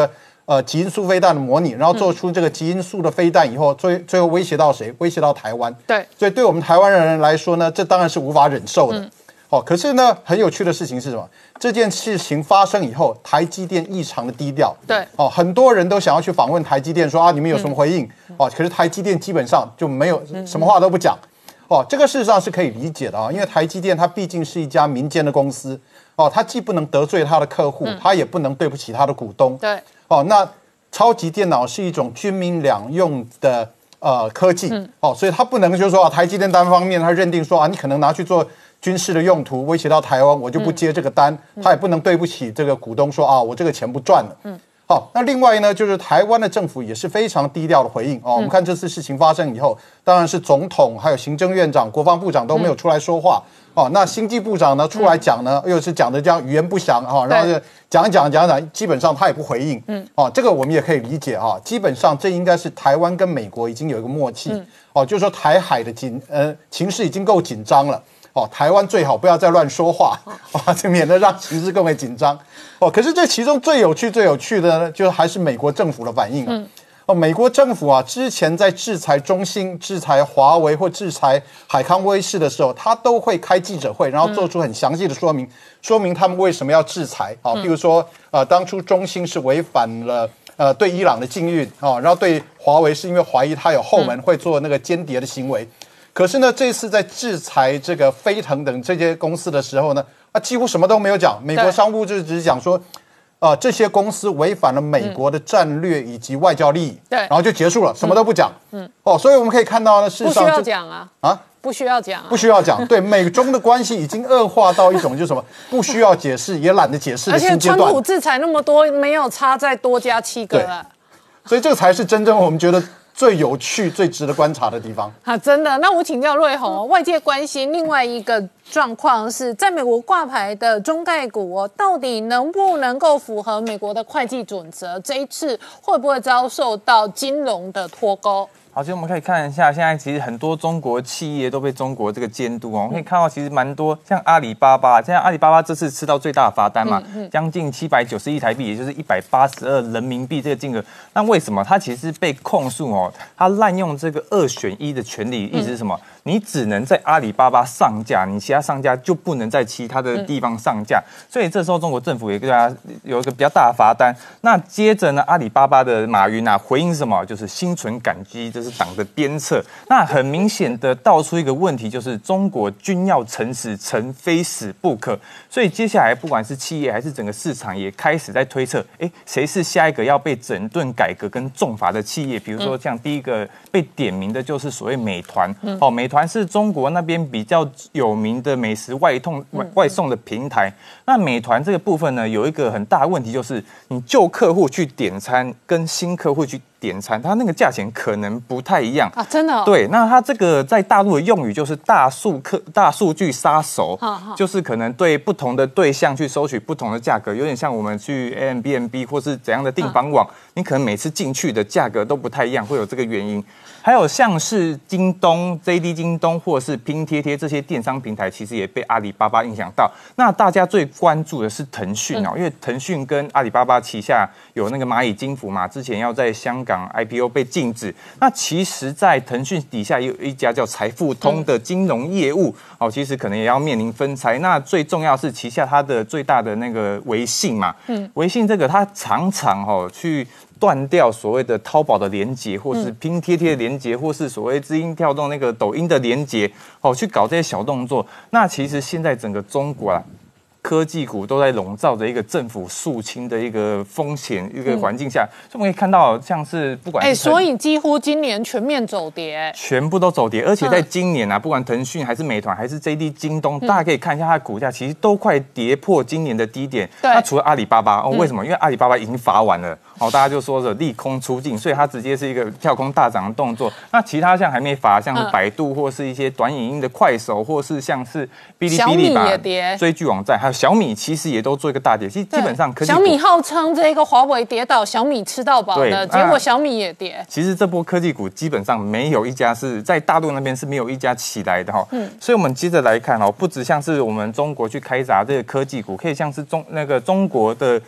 呃极音速飞弹的模拟，然后做出这个极音速的飞弹以后，最最后威胁到谁？威胁到台湾。 对， 所以对我们台湾人来说呢，这当然是无法忍受的。嗯哦，可是呢，很有趣的事情是什么？这件事情发生以后，台积电异常的低调。 对， 哦，很多人都想要去访问台积电，说啊，你们有什么回应？嗯、哦，可是台积电基本上就没有什么话都不讲。哦，这个事实上是可以理解的啊，因为台积电它毕竟是一家民间的公司。哦，它既不能得罪它的客户，嗯、它也不能对不起它的股东。 对。 哦，那超级电脑是一种军民两用的呃科技。嗯、哦，所以它不能就是说啊，台积电单方面它认定说啊，你可能拿去做军事的用途，威胁到台湾，我就不接这个单。嗯、他也不能对不起这个股东说啊，我这个钱不赚了。嗯，好，那另外呢，就是台湾的政府也是非常低调的回应哦。我们看这次事情发生以后，当然是总统、还有行政院长、国防部长都没有出来说话。哦，那经济部长呢出来讲呢，又是讲的这样语言不详哈，然后就讲一讲讲一讲，基本上他也不回应。嗯，哦，这个我们也可以理解啊。基本上这应该是台湾跟美国已经有一个默契。嗯、哦，就是说台海的紧呃情势已经够紧张了。哦，台湾最好不要再乱说话，啊，就免得让情势更为紧张。哦，可是这其中最有趣、最有趣的呢，就还是美国政府的反应啊。嗯、哦，美国政府啊，之前在制裁中兴、制裁华为或制裁海康威视的时候，他都会开记者会，然后做出很详细的说明，嗯、说明他们为什么要制裁。啊，譬如说，呃，当初中兴是违反了呃对伊朗的禁运啊，然后对华为是因为怀疑它有后门会做那个间谍的行为。可是呢，这次在制裁这个飞腾等这些公司的时候呢，啊，几乎什么都没有讲。美国商务部就只是讲说，呃，这些公司违反了美国的战略以及外交利益，对，然后就结束了，什么都不讲。嗯，哦，所以我们可以看到呢，事实上不需要讲啊，啊，不需要讲、啊， 不需要讲。对，美中的关系已经恶化到一种就是什么，不需要解释，也懒得解释的新阶段。 而且川普制裁那么多，没有差再多加七个啊。 所以这个才是真正我们觉得最有趣、最值得观察的地方啊！真的，那我请教瑞宏，外界关心另外一个状况是在美国挂牌的中概股哦，到底能不能够符合美国的会计准则？这一次会不会遭受到金融的脱钩？ 好，其实我们可以看一下，现在其实很多中国企业都被中国这个监督哦。我们可以看到，其实蛮多像阿里巴巴，现在阿里巴巴这次吃到最大的罚单嘛，嗯嗯、将近七百九十亿台币，也就是一百八十二人民币这个金额。那为什么它其实被控诉哦？它滥用这个二选一的权利，意思是什么？嗯、你只能在阿里巴巴上架，你其他商家就不能在其他的地方上架。嗯、所以这时候中国政府也给它有一个比较大的罚单。那接着呢，阿里巴巴的马云啊回应是什么？就是心存感激。是党的鞭策，那很明显的道出一个问题，就是中国君要臣死，臣非死不可。所以接下来不管是企业还是整个市场，也开始在推测，哎，谁是下一个要被整顿改革跟重罚的企业？比如说像第一个被点名的就是所谓美团，嗯、哦，美团是中国那边比较有名的美食外送外外送的平台。那美团这个部分呢，有一个很大的问题，就是你旧客户去点餐跟新客户去点餐，它那个价钱可能不太一样啊，真的、哦。 对，那它这个在大陆的用语就是大数客大数据杀手，好好就是可能对不同的对象去收取不同的价格，有点像我们去 Airbnb 或是怎样的订房网，啊、你可能每次进去的价格都不太一样，会有这个原因。还有像是京东、J D 京东或是拼贴贴这些电商平台，其实也被阿里巴巴影响到。那大家最关注的是腾讯哦，嗯、因为腾讯跟阿里巴巴旗下有那个蚂蚁金服嘛，之前要在香港 I P O 被禁止。那其实，在腾讯底下也有一家叫财付通的金融业务哦，其实可能也要面临分拆。那最重要是旗下它的最大的那个微信嘛，嗯，微信这个它常常哦去断掉所谓的淘宝的连结，或是拼贴贴的连结，或是所谓知音跳动那个抖音的连结，哦，去搞这些小动作。那其实现在整个中国啊，科技股都在笼罩着一个政府肃清的一个风险一个环境下，嗯、所以我们可以看到，像是不管是，哎、欸， 所以几乎今年全面走跌， 全部都走跌，而且在今年啊，嗯、不管腾讯还是美团还是 J D 京东，嗯、大家可以看一下它的股价，其实都快跌破今年的低点。那除了阿里巴巴哦，为什么？嗯、因为阿里巴巴已经罚完了。哦，大家就说着利空出尽，所以它直接是一个跳空大涨的动作。那其他像还没罚，像是百度或是一些短影音的快手，或是像是哔哩哔哩吧追剧网站，还有小米，其实也都做一个大跌。其实基本上科技股， 小米号称这个华为跌倒，小米吃到饱的，结果小米也跌。 其实这波科技股基本上没有一家是在大陆那边是没有一家起来的哈。嗯，所以我们接着来看哦，不止像是我们中国去开闸这个科技股，可以像是中那个中国的。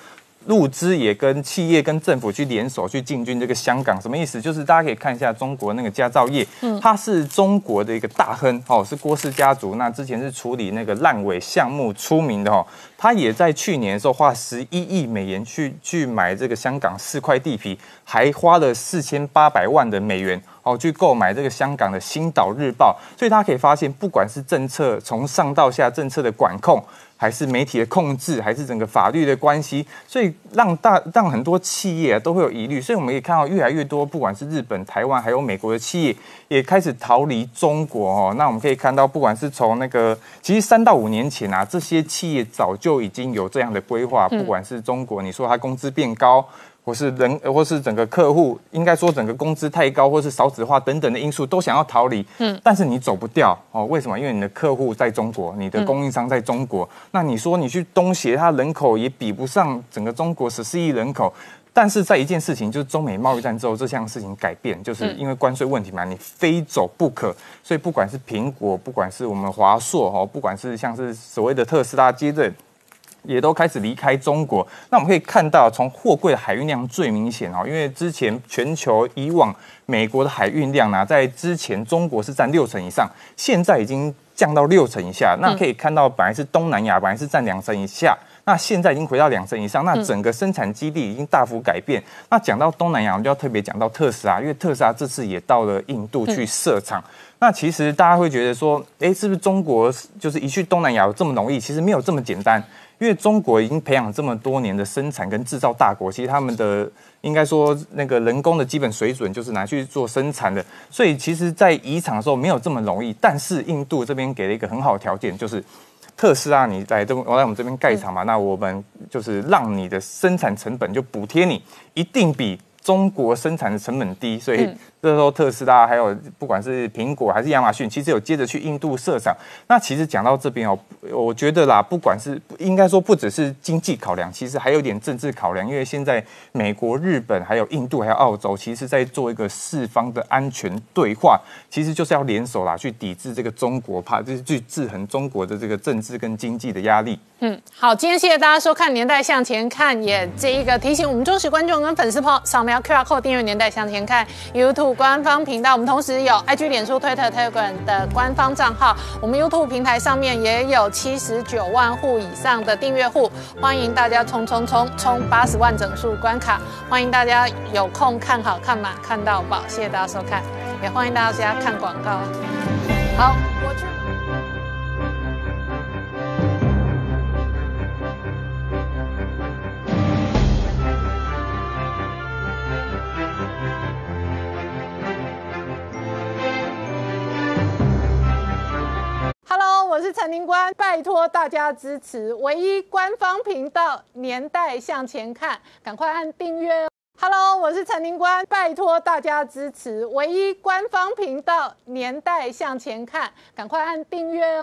入资也跟企业跟政府去联手去进军这个香港，什么意思？就是大家可以看一下中国那个佳兆业，嗯，它是中国的一个大亨哦，是郭氏家族。那之前是处理那个烂尾项目出名的哦，他也在去年的时候花十一亿美元去去买这个香港四块地皮，还花了四千八百万的美元哦去购买这个香港的《星岛日报》。所以大家可以发现，不管是政策从上到下政策的管控，还是媒体的控制，还是整个法律的关系，所以让大让很多企业、啊、都会有疑虑。所以我们可以看到越来越多，不管是日本、台湾还有美国的企业，也开始逃离中国哦。那我们可以看到，不管是从那个其实三到五年前啊，这些企业早就已经有这样的规划，不管是中国，你说它工资变高。或是人，或是整个客户，应该说整个工资太高，或是少子化等等的因素，都想要逃离。嗯，但是你走不掉哦。为什么？因为你的客户在中国，你的供应商在中国。嗯、那你说你去东协，它人口也比不上整个中国十四亿人口。但是在一件事情，就是中美贸易战之后，这项事情改变，就是因为关税问题嘛，你非走不可。所以不管是苹果，不管是我们华硕哦，不管是像是所谓的特斯拉，接着。也都开始离开中国。那我们可以看到，从货柜的海运量最明显哦，因为之前全球以往美国的海运量呢、啊，在之前中国是占六成以上，现在已经降到六成以下。那可以看到，本来是东南亚本来是占两成以下，那现在已经回到两成以上，那整个生产基地已经大幅改变。那讲到东南亚，我们就要特别讲到特斯拉，因为特斯拉这次也到了印度去设厂。那其实大家会觉得说，哎，是不是中国就是一去东南亚有这么容易？其实没有这么简单。因为中国已经培养这么多年的生产跟制造大国，其实他们的应该说那个人工的基本水准就是拿去做生产的，所以其实在移厂的时候没有这么容易。但是印度这边给了一个很好的条件，就是特斯拉你来这我来我们这边盖厂嘛，那我们就是让你的生产成本就补贴你，一定比中国生产的成本低，所以这时候特斯拉还有不管是苹果还是亚马逊，其实有接着去印度设厂。那其实讲到这边哦，我觉得啦，不管是应该说不只是经济考量，其实还有点政治考量，因为现在美国、日本还有印度还有澳洲，其实在做一个四方的安全对话，其实就是要联手啦，去抵制这个中国，怕就是去制衡中国的这个政治跟经济的压力。 嗯，好，今天谢谢大家收看《年代向前看》，也这一个提醒我们忠实观众跟粉丝朋友扫描 Q R code 订阅《年代向前看》YouTube 官方频道。我们同时有 I G、脸书、Twitter、Telegram 的官方账号。我们 YouTube 平台上面也有七十九万户以上的订阅户，欢迎大家冲冲冲冲八十万整数关卡，欢迎大家有空看好看满看到饱，谢谢大家收看，也欢迎大家看广告。好，我去。Hello， 我是陈宁官，拜托大家支持唯一官方频道《年代向前看》，赶快按订阅哦。Hello， 我是陈宁官，拜托大家支持唯一官方频道《年代向前看》，赶快按订阅哦。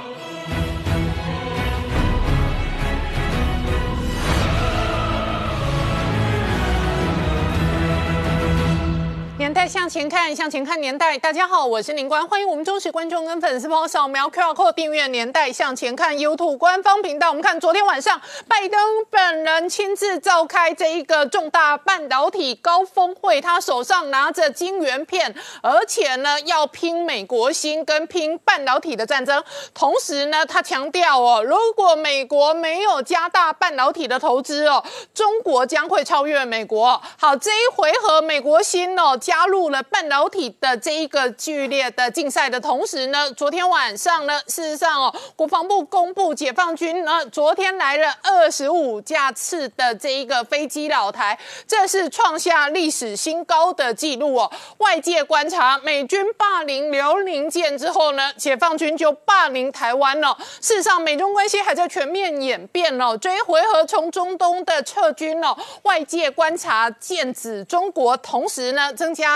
年代向前看，向前看年代。大家好，我是宁官，欢迎我们忠实观众跟粉丝朋友扫描 Q R code 订阅《年代向前看》YouTube 官方频道。我们看昨天晚上，拜登本人亲自召开这一个重大半导体高峰会，他手上拿着晶圆片，而且呢要拼美国芯跟拼半导体的战争。同时呢，他强调哦，如果美国没有加大半导体的投资哦，中国将会超越美国。好，这一回合美国芯哦。加入了半导体的这一个剧烈的竞赛的同时呢，昨天晚上呢，事实上哦，国防部公布解放军呢，昨天来了二十五架次的这一个飞机扰台，这是创下历史新高的纪录哦。外界观察，美军霸凌辽宁舰之后呢，解放军就霸凌台湾了。事实上，美中关系还在全面演变哦。这一回合从中东的撤军哦，外界观察剑指中国，同时呢，增加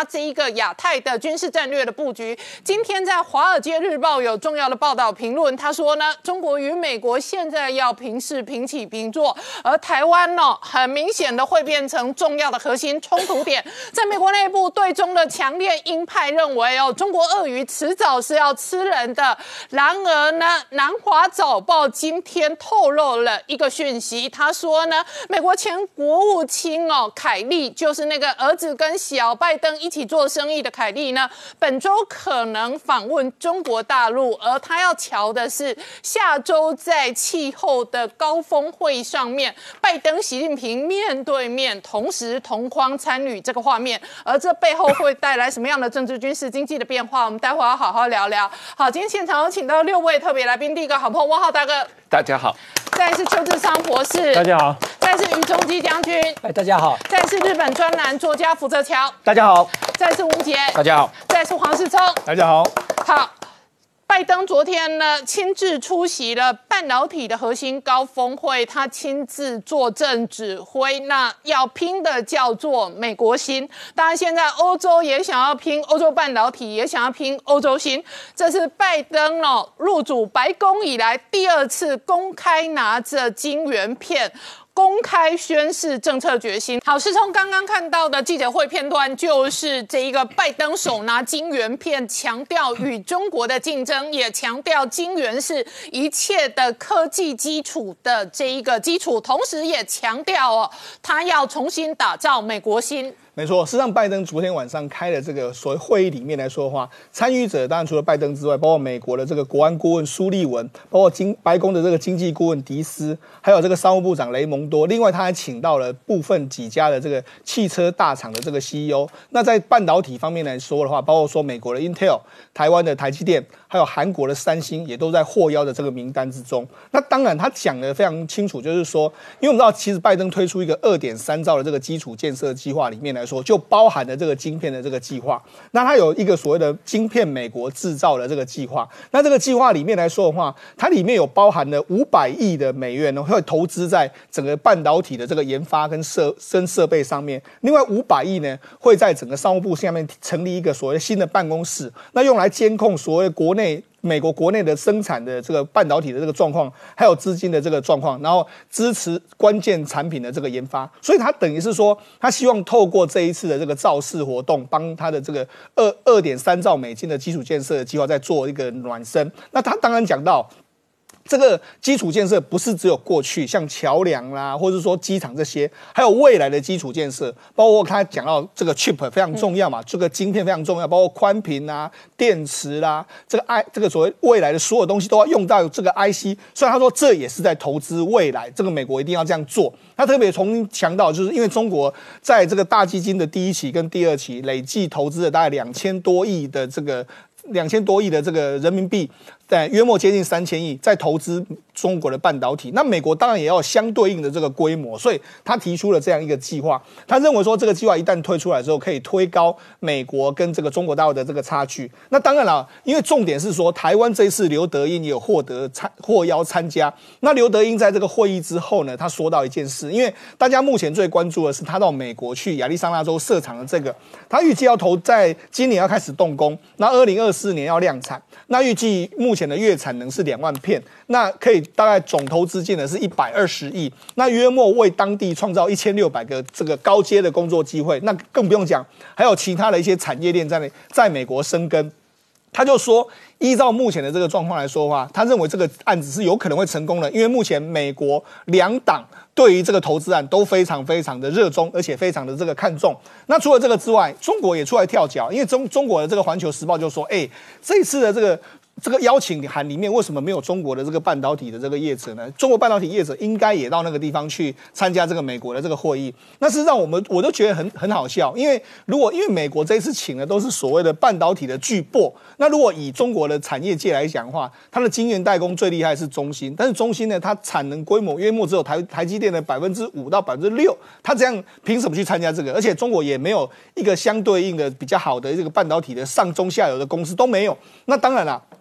这一个亚太的军事战略的布局。今天在《华尔街日报》有重要的报道评论，他说呢，中国与美国现在要平视平起平坐，而台湾呢，很明显的会变成重要的核心冲突点。在美国内部对中的强烈鹰派认为哦，中国鳄鱼迟早是要吃人的。然而呢，南华早报今天透露了一个讯息，他说呢，美国前国务卿哦凯利，就是那个儿子跟小拜登一起做生意的凯利呢，本周可能访问中国大陆，而他要瞧的是下周在气候的高峰会上面，拜登、习近平面对面，同时同框参与这个画面，而这背后会带来什么样的政治、军事、经济的变化？我们待会儿要好好聊聊。好，今天现场有请到六位特别来宾，第一个好朋友汪浩大哥， 大家好； 再来是邱志昌博士， 大家好； 再来是于中基将军， 哎，大家好； 再来是日本专栏作家福泽桥， 大家好； 再来是吴杰， 大家好； 再来是黄世聪， 大家好。 好。拜登昨天呢亲自出席了半导体的核心高峰会，他亲自坐镇指挥。那要拼的叫做美国心，当然现在欧洲也想要拼欧洲半导体，也想要拼欧洲心。这是拜登哦入主白宫以来第二次公开拿着晶圆片。公开宣示政策决心。好，是从刚刚看到的记者会片段，就是这一个拜登手拿晶圆片，强调与中国的竞争，也强调晶圆是一切的科技基础的这一个基础，同时也强调哦，他要重新打造美国心。 没错，事实上，拜登昨天晚上开的这个所谓会议里面来说的话，参与者当然除了拜登之外，包括美国的这个国安顾问苏利文，包括经白宫的这个经济顾问迪斯，还有这个商务部长雷蒙多。另外，他还请到了部分几家的这个汽车大厂的这个 C E O。那在半导体方面来说的话，包括说美国的 Intel、台湾的台积电，还有韩国的三星，也都在获邀的这个名单之中。那当然，他讲得非常清楚，就是说，因为我们知道，其实拜登推出一个二点三兆的这个基础建设计划里面来说，就包含了这个晶片的这个计划。那它有一个所谓的晶片美国制造的这个计划。那这个计划里面来说的话，它里面有包含了五百亿的美元呢，会投资在整个半导体的这个研发跟设跟设备上面。另外五百亿呢，会在整个商务部下面成立一个所谓新的办公室，那用来监控所谓国内。美国国内的生产的这个半导体的这个状况，还有资金的这个状况，然后支持关键产品的这个研发，所以他等于是说，他希望透过这一次的这个造势活动，帮他的这个二二点三兆美金的基础建设的计划再做一个暖身。那他当然讲到。这个基础建设不是只有过去像桥梁啦，或者说机场这些，还有未来的基础建设，包括他讲到这个 chip 非常重要嘛，这个晶片非常重要，包括宽频啊、电池啦，这个 I 这个所谓未来的所有东西都要用到这个 I C。虽然他说这也是在投资未来，这个美国一定要这样做。他特别重新强调，就是因为中国在这个大基金的第一期跟第二期累计投资了大概两千多亿的这个。两千多亿的这个人民币，在约莫接近三千亿，在投资中国的半导体。那美国当然也要有相对应的这个规模，所以他提出了这样一个计划。他认为说，这个计划一旦推出来之后，可以推高美国跟这个中国大陆的这个差距。那当然了，因为重点是说，台湾这一次刘德英也有获得参获邀参加。那刘德英在这个会议之后呢，他说到一件事，因为大家目前最关注的是他到美国去亚利桑那州设厂的这个，他预计要投在今年要开始动工，那二零二四年要量产，那预计目前的月产能是两万片，那可以大概总投资金额是一百二十亿，那约莫为当地创造一千六百个这个高阶的工作机会，那更不用讲，还有其他的一些产业链在在美国生根。他就说，依照目前的这个状况来说的话，他认为这个案子是有可能会成功的，因为目前美国两党对于这个投资案都非常非常的热衷，而且非常的这个看重。那除了这个之外，中国也出来跳脚，因为中中国的这个《环球时报》就说，哎，这一次的这个。这个邀请函里面为什么没有中国的这个半导体的这个业者呢？中国半导体业者应该也到那个地方去参加这个美国的这个会议。那是让我们我都觉得很很好笑，因为如果因为美国这一次请的都是所谓的半导体的巨擘，那如果以中国的产业界来讲的话，它的晶圆代工最厉害是中芯，但是中芯呢，它产能规模约莫只有台台积电的百分之五到百分之六，它这样凭什么去参加这个？而且中国也没有一个相对应的比较好的这个半导体的上中下游的公司都没有。那当然啦。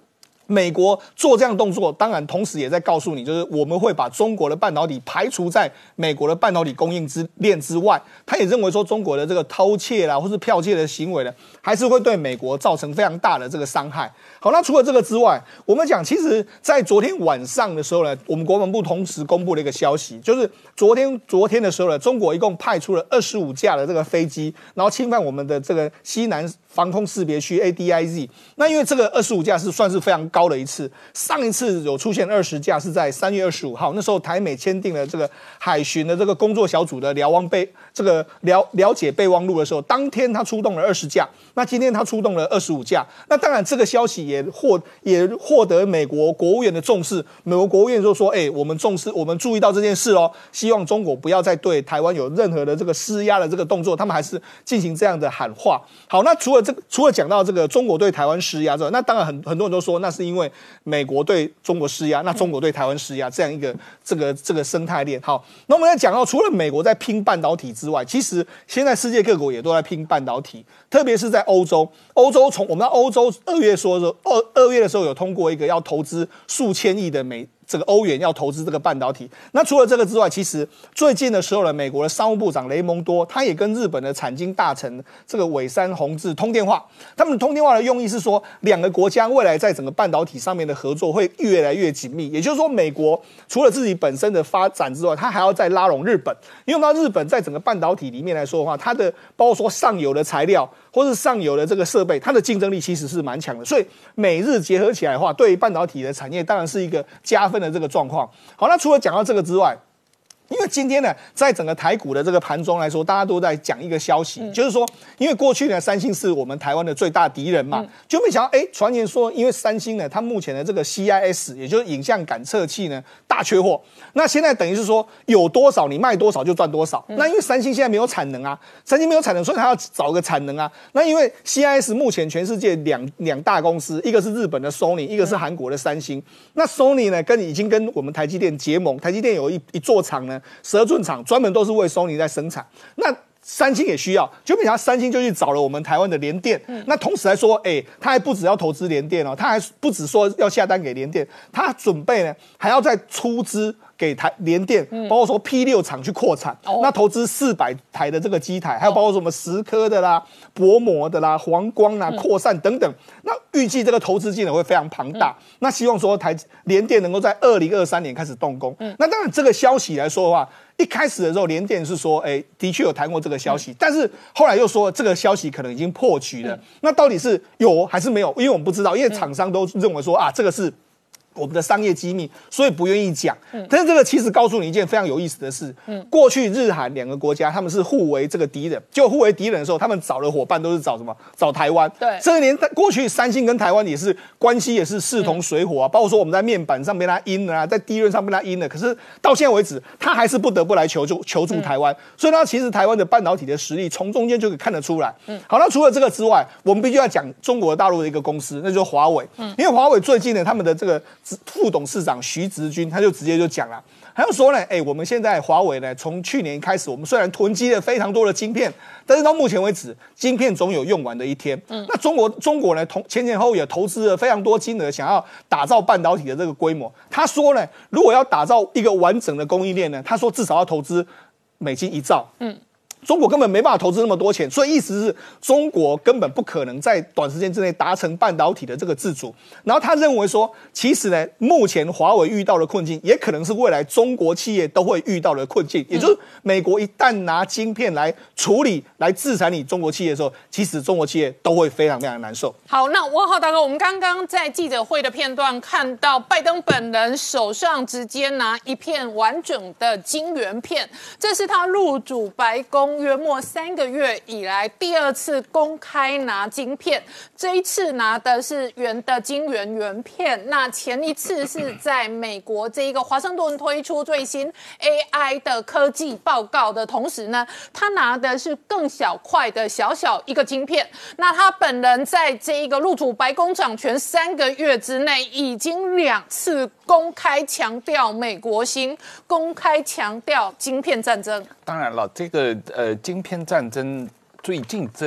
美国做这样动作，当然同时也在告诉你，就是我们会把中国的半导体排除在美国的半导体供应之链之外。他也认为说，中国的这个偷窃啦，或是剽窃的行为呢，还是会对美国造成非常大的这个伤害。好，那除了这个之外，我们讲，其实在昨天晚上的时候呢，我们国防部同时公布了一个消息，就是昨天昨天的时候呢，中国一共派出了二十五架的这个飞机，然后侵犯我们的这个西南防空识别区 A D I Z。那因为这个二十五架是算是非常高的一次，上一次有出现二十架是在三月二十五号，那时候台美签订了这个海巡的这个工作小组的瞭望备这个了了解备忘录的时候，当天他出动了二十架，那今天他出动了二十五架。那当然这个消息也获也获得美国国务院的重视，美国国务院就说，哎、欸，我们重视，我们注意到这件事哦，希望中国不要再对台湾有任何的这个施压的这个动作，他们还是进行这样的喊话。好，那除了这个，除了讲到这个中国对台湾施压之外，那当然很很多人都说，那是因为美国对中国施压，那中国对台湾施压这样一个这个这个生态链。好，那我们在讲到除了美国在拼半导体之外，其实现在世界各国也都在拼半导体，特别是在欧洲。欧洲从我们到欧洲二月说的时候，二二月的时候有通过一个要投资数千亿的美。这个欧元要投资这个半导体。那除了这个之外，其实最近的时候呢，美国的商务部长雷蒙多他也跟日本的产经大臣这个尾山弘志通电话。他们通电话的用意是说，两个国家未来在整个半导体上面的合作会越来越紧密。也就是说，美国除了自己本身的发展之外，他还要再拉拢日本。因为到日本在整个半导体里面来说的话，它的包括说上游的材料或是上游的这个设备，它的竞争力其实是蛮强的。所以美日结合起来的话，对于半导体的产业当然是一个加分的这个状况。好，那除了讲到这个之外，因为今天呢，在整个台股的这个盘中来说，大家都在讲一个消息，嗯、就是说，因为过去呢，三星是我们台湾的最大敌人嘛，嗯、就没想到，哎，传言说，因为三星呢，它目前的这个 C I S， 也就是影像感测器呢，大缺货。那现在等于是说，有多少你卖多少就赚多少。嗯、那因为三星现在没有产能啊，三星没有产能，所以它要找个产能啊。那因为 C I S 目前全世界两两大公司，一个是日本的 Sony， 一个是韩国的三星。嗯、那 Sony 呢，跟已经跟我们台积电结盟，台积电有一一座厂呢。十二寸厂专门都是为 Sony 在生产，那三星也需要，就没想到三星就去找了我们台湾的联电。嗯、那同时来说，哎、欸，他还不只要投资联电哦，他还不只说要下单给联电，他准备呢还要再出资给台联电，包括说 P 六 厂去扩产，嗯、那投资四百台的这个机台，还有包括什么十颗的啦、薄膜的啦、黄光啦、扩散等等。那预计这个投资金额会非常庞大。嗯、那希望说台联电能够在二零二三年开始动工。嗯、那当然这个消息来说的话，一开始的时候联电是说，哎、欸，的确有谈过这个消息，嗯、但是后来又说这个消息可能已经破局了。嗯、那到底是有还是没有？因为我们不知道，因为厂商都认为说啊，这个是我们的商业机密，所以不愿意讲。嗯、但是这个其实告诉你一件非常有意思的事：嗯、过去日韩两个国家他们是互为这个敌人，就互为敌人的时候，他们找的伙伴都是找什么？找台湾。对，这连过去三星跟台湾也是关系也是势同水火啊。嗯、包括说我们在面板上被他阴了啊，在低润上被他阴了，可是到现在为止，他还是不得不来求助求助台湾。嗯、所以呢，其实台湾的半导体的实力从中间就可以看得出来。嗯、好，那除了这个之外，我们必须要讲中国大陆的一个公司，那就是华为。嗯、因为华为最近呢，他们的这个副董事长徐直军他就直接就讲了，他就说呢，哎、欸，我们现在华为呢，从去年开始，我们虽然囤积了非常多的晶片，但是到目前为止，晶片总有用完的一天。嗯，那中国中国呢，同前前后后也投资了非常多金额，想要打造半导体的这个规模。他说呢，如果要打造一个完整的供应链呢，他说至少要投资美金一兆。嗯。中国根本没办法投资那么多钱，所以意思是中国根本不可能在短时间之内达成半导体的这个自主。然后他认为说，其实呢，目前华为遇到的困境，也可能是未来中国企业都会遇到的困境。也就是美国一旦拿晶片来处理、来制裁你中国企业的时候，其实中国企业都会非常非常难受。 好，那汪浩大哥，我们刚刚在记者会的片段看到，拜登本人手上直接拿一片完整的晶圆片，这是他入主白宫约莫三个月以来第二次公开拿晶片，这一次拿的是圆的晶圆圆片。那前一次是在美国这一个华盛顿推出最新 A I 的科技报告的同时呢，他拿的是更小块的小小一个晶片。那他本人在这一个入主白宫掌权三个月之内，已经两次公开强调美国心，公开强调晶片战争。 当然了，这个呃，晶片战争最近这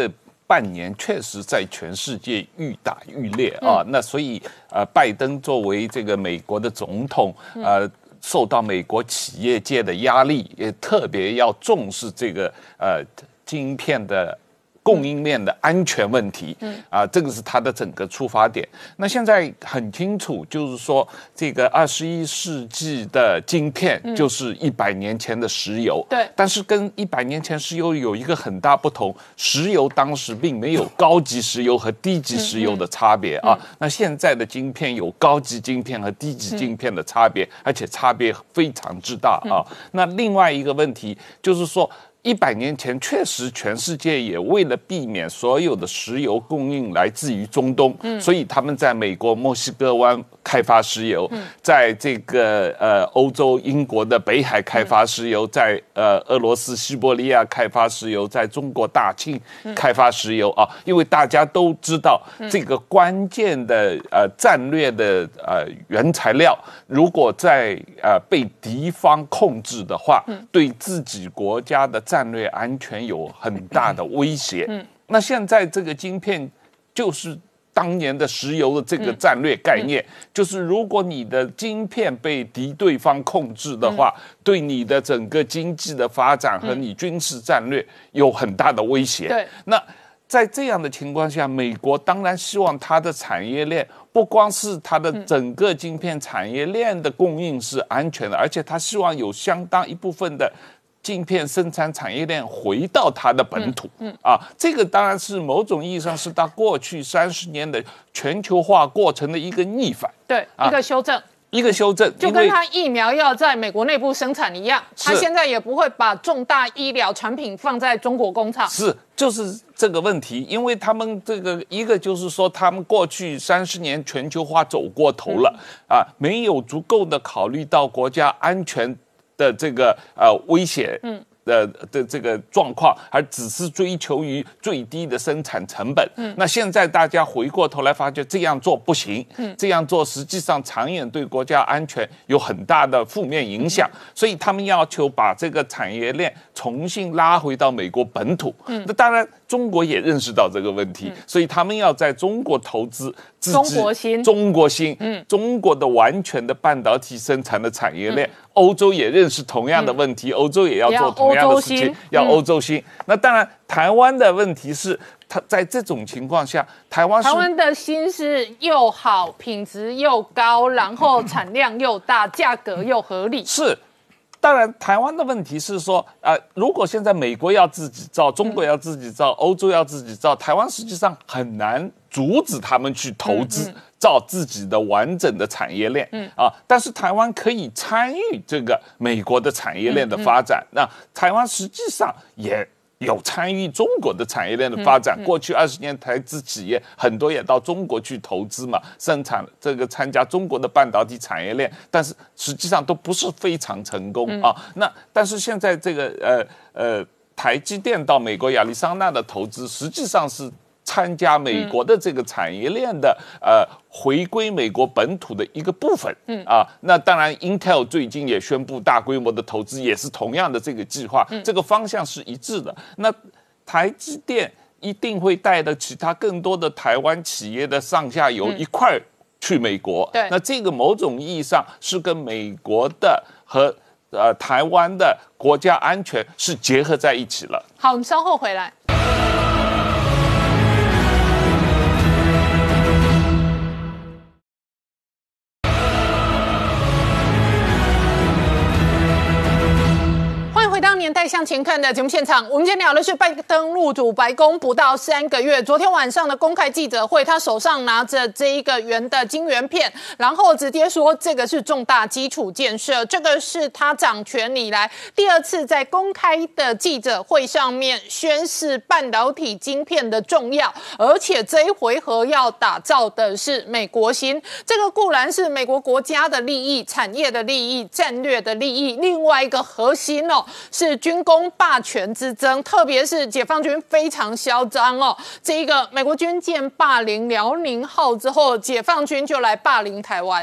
半年确实在全世界愈打愈烈啊。那所以呃，拜登作为这个美国的总统，呃。受到美国企业界的压力，也特别要重视这个呃晶片的供应链的安全问题。嗯啊，这个是他的整个出发点。那现在很清楚，就是说这个二十一世纪的晶片就是一百年前的石油。 对， 但是跟一百年前石油有一个很大不同，石油当时并没有高级石油和低级石油的差别啊。那现在的晶片有高级晶片和低级晶片的差别，而且差别非常之大啊。那另外一个问题就是说，一百年前确实全世界也为了避免所有的石油供应来自于中东，嗯、所以他们在美国墨西哥湾开发石油，嗯、在这个呃欧洲英国的北海开发石油，嗯、在呃俄罗斯西伯利亚开发石油，在中国大庆开发石油啊，因为大家都知道这个关键的呃战略的呃原材料，如果在呃被敌方控制的话，嗯、对自己国家的战略安全有很大的威胁。嗯，那现在这个晶片就是当年的石油的这个战略概念，嗯、就是如果你的晶片被敌对方控制的话，嗯、对你的整个经济的发展和你军事战略有很大的威胁。对，那在这样的情况下，美国当然希望它的产业链不光是它的整个晶片产业链的供应是安全的，而且它希望有相当一部分的晶片生产产业链回到它的本土。嗯嗯、啊，这个当然是某种意义上是它过去三十年的全球化过程的一个逆反。 对，啊、一个修正。 一个修正， 就跟他疫苗要在美国内部生产一样，他现在也不会把重大医疗产品放在中国工厂。 是，就是这个问题，因为他们这个一个就是说，他们过去三十年全球化走过头了、嗯、啊，没有足够的考虑到国家安全的这个呃威胁。嗯。的的这个状况，而只是追求于最低的生产成本。嗯，那现在大家回过头来发觉这样做不行，嗯，这样做实际上长远对国家安全有很大的负面影响，嗯、所以他们要求把这个产业链重新拉回到美国本土。嗯，那当然中国也认识到这个问题，嗯、所以他们要在中国投资。 中国芯， 中国芯，嗯，中国的完全的半导体生产的产业链，嗯、欧洲也认识同样的问题，嗯、欧洲也要做同样的事情，要欧洲芯。嗯、那当然，台湾的问题是，它在这种情况下，台湾台湾的芯是又好，品质又高，然后产量又大，价格又合理。 是。当然，台湾的问题是说，呃，如果现在美国要自己造，中国要自己造，欧洲要自己造，台湾实际上很难阻止他们去投资造自己的完整的产业链。嗯啊，但是台湾可以参与这个美国的产业链的发展。那台湾实际上也有参与中国的产业链的发展。过去二十年，台资企业很多也到中国去投资嘛，生产这个参加中国的半导体产业链，但是实际上都不是非常成功啊。那但是现在这个呃呃台积电到美国亚利桑那的投资，实际上是参加美国的这个产业链的、嗯、呃回归美国本土的一个部分。嗯啊，那当然 Intel 最近也宣布大规模的投资，也是同样的这个计划，嗯、这个方向是一致的。那台积电一定会带着其他更多的台湾企业的上下游一块去美国。对、嗯，那这个某种意义上是跟美国的和呃台湾的国家安全是结合在一起了。 好，我们稍后回来。回到年代向前看的节目现场，我们今天聊的是拜登入主白宫不到三个月，昨天晚上的公开记者会，他手上拿着这一个圆的晶圆片，然后直接说这个是重大基础建设，这个是他掌权以来第二次在公开的记者会上面宣示半导体晶片的重要，而且这一回合要打造的是美国芯，这个固然是美国国家的利益、产业的利益、战略的利益，另外一个核心哦。是军工霸权之争，特别是解放军非常嚣张哦。这一个美国军舰霸凌辽宁号之后，解放军就来霸凌台湾。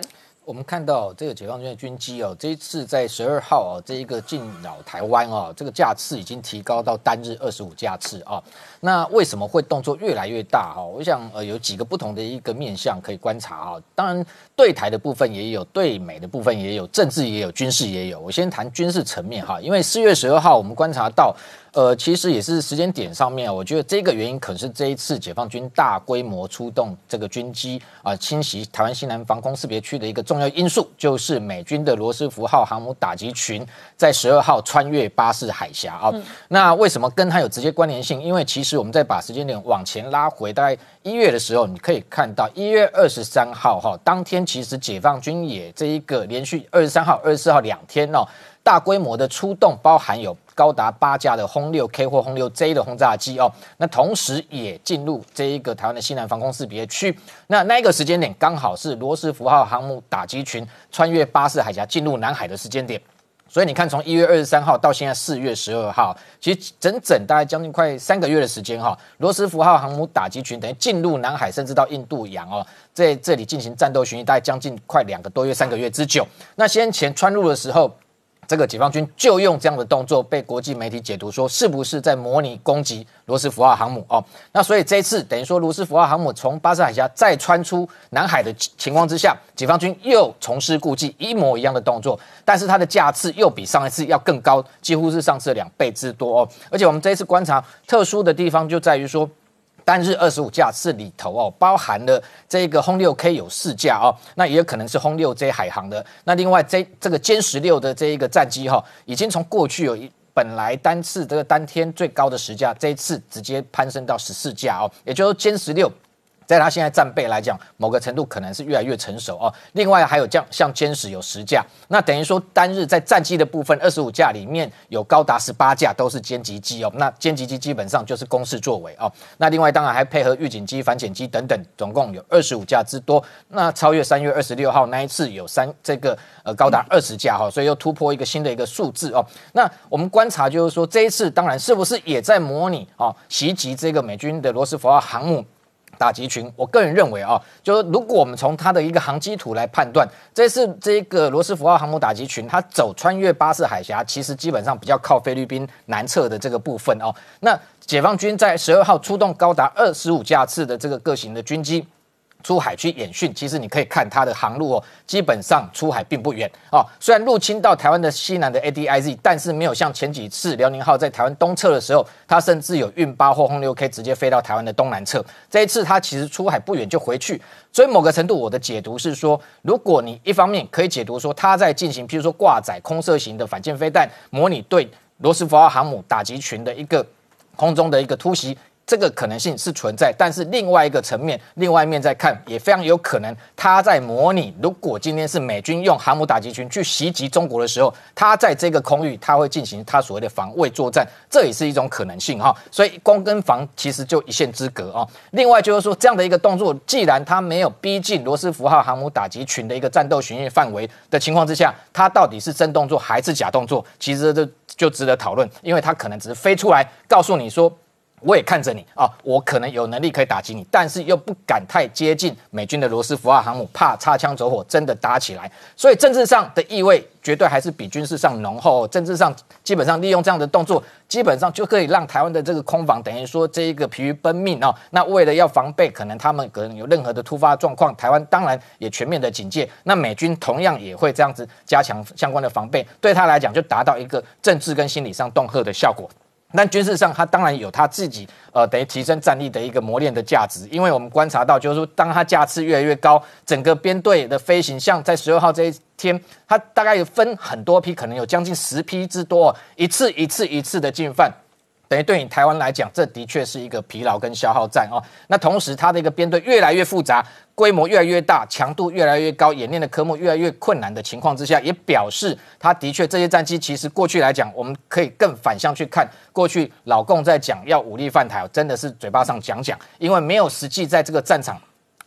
我们看到这个解放军的军机哦，这一次在十二号哦，这一个进扰台湾哦，这个架次已经提高到单日二十五架次啊。那为什么会动作越来越大哈？我想呃有几个不同的一个面向可以观察啊。当然对台的部分也有，对美的部分也有，政治也有，军事也有。我先谈军事层面哈，因为四月十二号我们观察到。呃，其实也是时间点上面，我觉得这个原因可能是这一次解放军大规模出动这个军机啊、呃，侵袭台湾西南防空识别区的一个重要因素，就是美军的罗斯福号航母打击群在十二号穿越巴士海峡啊、嗯。那为什么跟它有直接关联性？因为其实我们再把时间点往前拉回，大概一月的时候，你可以看到一月二十三号哈，当天其实解放军也这一个连续二十三号、二十四号两天哦。大规模的出动，包含有高达八架的轰六 K 或轰六 J 的轰炸机哦，那同时也进入这一个台湾的西南防空识别区。那那个时间点刚好是罗斯福号航母打击群穿越巴士海峡进入南海的时间点。所以你看，从一月二十三号到现在四月十二号，其实整整大概将近快三个月的时间哈，罗斯福号航母打击群等于进入南海，甚至到印度洋哦，在这里进行战斗巡弋，大概将近快两个多月、三个月之久。那先前穿入的时候。这个解放军就用这样的动作被国际媒体解读说，是不是在模拟攻击罗斯福号航母哦？那所以这一次等于说罗斯福号航母从巴士海峡再穿出南海的情况之下，解放军又重施故技，一模一样的动作，但是它的架次又比上一次要更高，几乎是上次的两倍之多哦。而且我们这一次观察特殊的地方就在于说。单日二十五架次里头哦，包含了这个轰六 K 有四架哦，那也有可能是轰六 J 海航的。那另外这这个歼十六的这一个战机哈、哦，已经从过去有一本来单次这个单天最高的十架，这一次直接攀升到十四架哦，也就是歼十六。在它现在战备来讲，某个程度可能是越来越成熟哦。另外还有这样像歼十有十架，那等于说单日在战机的部分，二十五架里面有高达十八架都是歼击机哦。那歼击机基本上就是攻势作为哦。那另外当然还配合预警机、反潜机等等，总共有二十五架之多。那超越三月二十六号那一次有三这个呃高达二十架哈、哦，所以又突破一个新的一个数字哦。那我们观察就是说这一次当然是不是也在模拟哦袭击这个美军的罗斯福号航母。打击群，我个人认为啊，就是如果我们从它的一个航机图来判断，这次这个罗斯福号航母打击群，它走穿越巴士海峡，其实基本上比较靠菲律宾南侧的这个部分哦。那解放军在十二号出动高达二十五架次的这个各型的军机。出海去演训，其实你可以看它的航路哦，基本上出海并不远哦。虽然入侵到台湾的西南的 A D I Z， 但是没有像前几次辽宁号在台湾东侧的时候，它甚至有运八或轰六 K 直接飞到台湾的东南侧。这一次它其实出海不远就回去，所以某个程度我的解读是说，如果你一方面可以解读说它在进行，譬如说挂载空射型的反舰飞弹，模拟对罗斯福号航母打击群的一个空中的一个突袭。这个可能性是存在，但是另外一个层面，另外一面再看，也非常有可能，他在模拟，如果今天是美军用航母打击群去袭击中国的时候，他在这个空域，他会进行他所谓的防卫作战，这也是一种可能性哈。所以攻跟防其实就一线之隔啊。另外就是说，这样的一个动作，既然他没有逼近罗斯福号航母打击群的一个战斗巡弋范围的情况之下，他到底是真动作还是假动作，其实这就值得讨论，因为他可能只是飞出来告诉你说。我也看着你啊，我可能有能力可以打击你，但是又不敢太接近美军的罗斯福号航母，怕擦枪走火真的打起来。所以政治上的意味绝对还是比军事上浓厚。政治上基本上利用这样的动作，基本上就可以让台湾的这个空防等于说这一个疲于奔命哦。那为了要防备，可能他们可能有任何的突发状况，台湾当然也全面的警戒。那美军同样也会这样子加强相关的防备，对他来讲就达到一个政治跟心理上恫吓的效果。但军事上，它当然有它自己呃等于提升战力的一个磨练的价值，因为我们观察到，就是说，当它架次越来越高，整个编队的飞行，像在十二号这一天，它大概有分很多批，可能有将近十批之多，一次一次一次的进犯。等于对你台湾来讲，这的确是一个疲劳跟消耗战哦。那同时，它的一个编队越来越复杂，规模越来越大，强度越来越高，演练的科目越来越困难的情况之下，也表示它的确这些战机其实过去来讲，我们可以更反向去看，过去老共在讲要武力犯台，真的是嘴巴上讲讲，因为没有实际在这个战场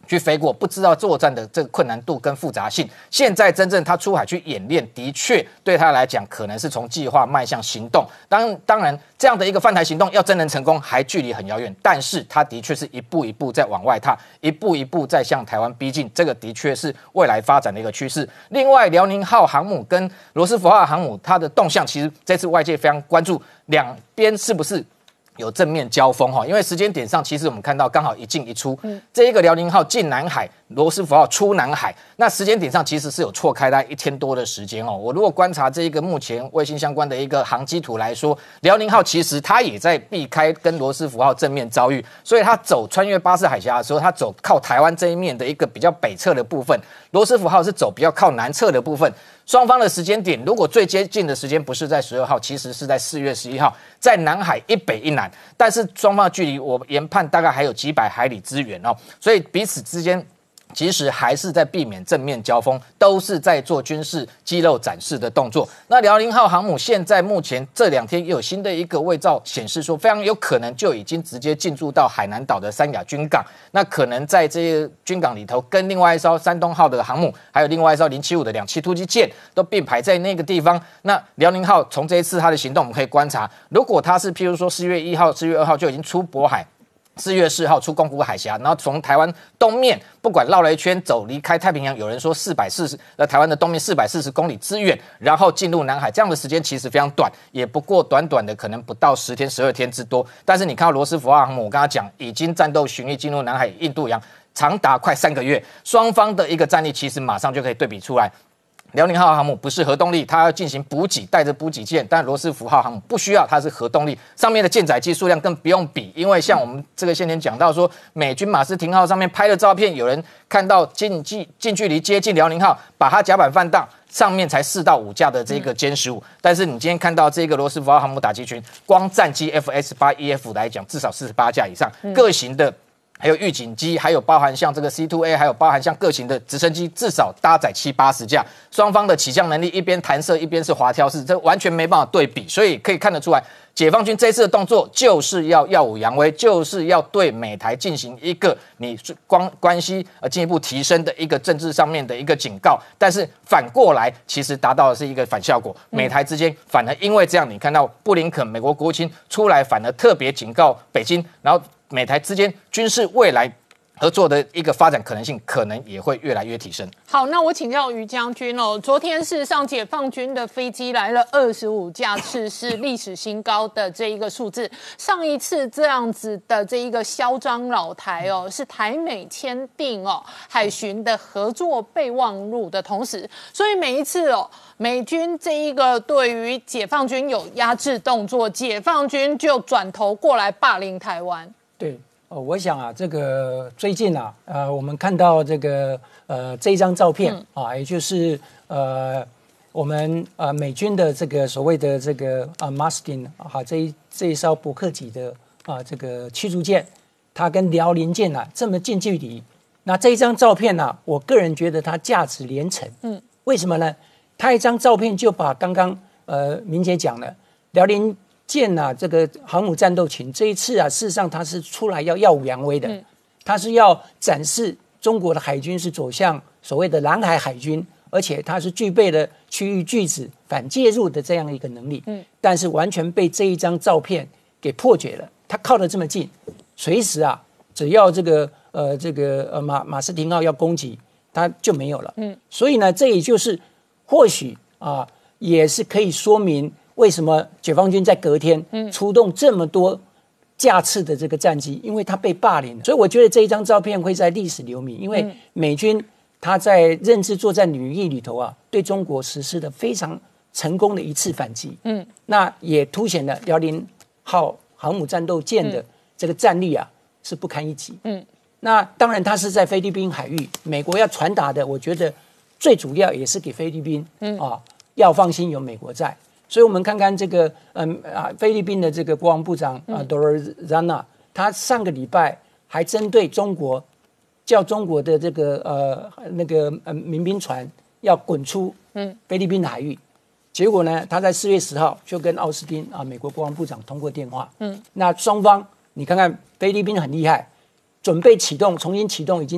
去飞过，不知道作战的这个困难度跟复杂性。现在真正他出海去演练，的确对他来讲，可能是从计划迈向行动。当当然，这样的一个犯台行动要真能成功，还距离很遥远。但是他的确是一步一步在往外踏，一步一步在向台湾逼近，这个的确是未来发展的一个趋势。另外，辽宁号航母跟罗斯福号航母它的动向，其实这次外界非常关注，两边是不是有正面交锋哈？因为时间点上，其实我们看到刚好一进一出，嗯、这一个辽宁号进南海，罗斯福号出南海，那时间点上其实是有错开大概一天多的时间哦。我如果观察这一个目前卫星相关的一个航机图来说，辽宁号其实它也在避开跟罗斯福号正面遭遇，所以它走穿越巴士海峡的时候，它走靠台湾这一面的一个比较北侧的部分，罗斯福号是走比较靠南侧的部分。双方的时间点，如果最接近的时间不是在十二号，其实是在四月十一号，在南海一北一南，但是双方的距离我研判大概还有几百海里之远哦，所以彼此之间其实还是在避免正面交锋，都是在做军事肌肉展示的动作。那辽宁号航母现在目前这两天也有新的一个卫照显示说，非常有可能就已经直接进驻到海南岛的三亚军港。那可能在这些军港里头，跟另外一艘山东号的航母，还有另外一艘零七五的两栖突击舰都并排在那个地方。那辽宁号从这一次它的行动，我们可以观察，如果它是譬如说四月一号、四月二号就已经出渤海。四月四号出宫古海峡，然后从台湾东面不管绕了一圈走离开太平洋，有人说四百四十呃台湾的东面四百四十公里之远，然后进入南海，这样的时间其实非常短，也不过短短的可能不到十天十二天之多。但是你看到罗斯福号航母，我刚刚讲已经战斗巡弋进入南海印度洋，长达快三个月，双方的一个战力其实马上就可以对比出来。辽宁号航母不是核动力，它要进行补给，带着补给舰，但罗斯福号航母不需要，它是核动力，上面的舰载机数量更不用比，因为像我们这个先前讲到说，美军马斯廷号上面拍的照片，有人看到近距近距离接近辽宁号，把它甲板放大，上面才四到五架的这个歼十五，但是你今天看到这个罗斯福号航母打击群，光战机 F S 八 E F 来讲，至少四十八架以上，各型的。还有预警机，还有包含像这个 C 二 A， 还有包含像各型的直升机，至少搭载七八十架。双方的起降能力一边弹射一边是滑跳式，这完全没办法对比。所以可以看得出来，解放军这次的动作就是要耀武扬威，就是要对美台进行一个你关关系呃进一步提升的一个政治上面的一个警告。但是反过来，其实达到的是一个反效果。美台之间反而因为这样，你看到布林肯美国国务卿出来，反而特别警告北京，然后。美台之间军事未来合作的一个发展可能性，可能也会越来越提升。 好，那我请教于将军哦，昨天事实上解放军的飞机来了二十五架次，是历史新高的这一个数字。上一次这样子的这一个嚣张老台哦，是台美签订哦海巡的合作备忘录的同时，所以每一次哦。美军这一个对于解放军有压制动作，解放军就转头过来霸凌台湾。 对，哦，我想啊，这个最近啊，呃，我们看到这个呃这一张照片、嗯、啊，也就是呃我们呃美军的这个所谓的这个啊马斯汀啊这一这一艘伯克级的啊这个驱逐舰，它跟辽宁舰啊这么近距离，那这一张照片呢、啊，我个人觉得它价值连城。嗯，为什么呢？他一张照片就把刚刚呃明姐讲了辽宁舰啊这个航母战斗群这一次啊，事实上它是出来要耀武扬威的，嗯、它是要展示中国的海军是走向所谓的蓝海海军，而且它是具备了区域拒止、反介入的这样一个能力。嗯，但是完全被这一张照片给破解了。它靠得这么近，随时啊，只要这个呃这个呃马马斯廷号要攻击，它就没有了。嗯，所以呢，这也就是。或许啊，也是可以说明为什么解放军在隔天出动这么多架次的这个战机，因为他被霸凌了。所以我觉得这一张照片会在历史留名，因为美军他在认知作战领域里头啊，对中国实施的非常成功的一次反击。嗯，那也凸显了辽宁号航母战斗舰的这个战力啊是不堪一击。嗯，那当然它是在菲律宾海域，美国要传达的，我觉得。最主要也是给菲律宾，嗯啊，要放心有美国在，所以我们看看这个，嗯啊，菲律宾的这个国防部长啊 Dorizana， 他上个礼拜还针对中国，叫中国的这个呃那个呃民兵船要滚出嗯菲律宾的海域，结果呢，他在四月十号就跟奥斯汀啊美国国防部长通过电话，嗯，那双方你看看菲律宾很厉害，准备启动重新启动已经。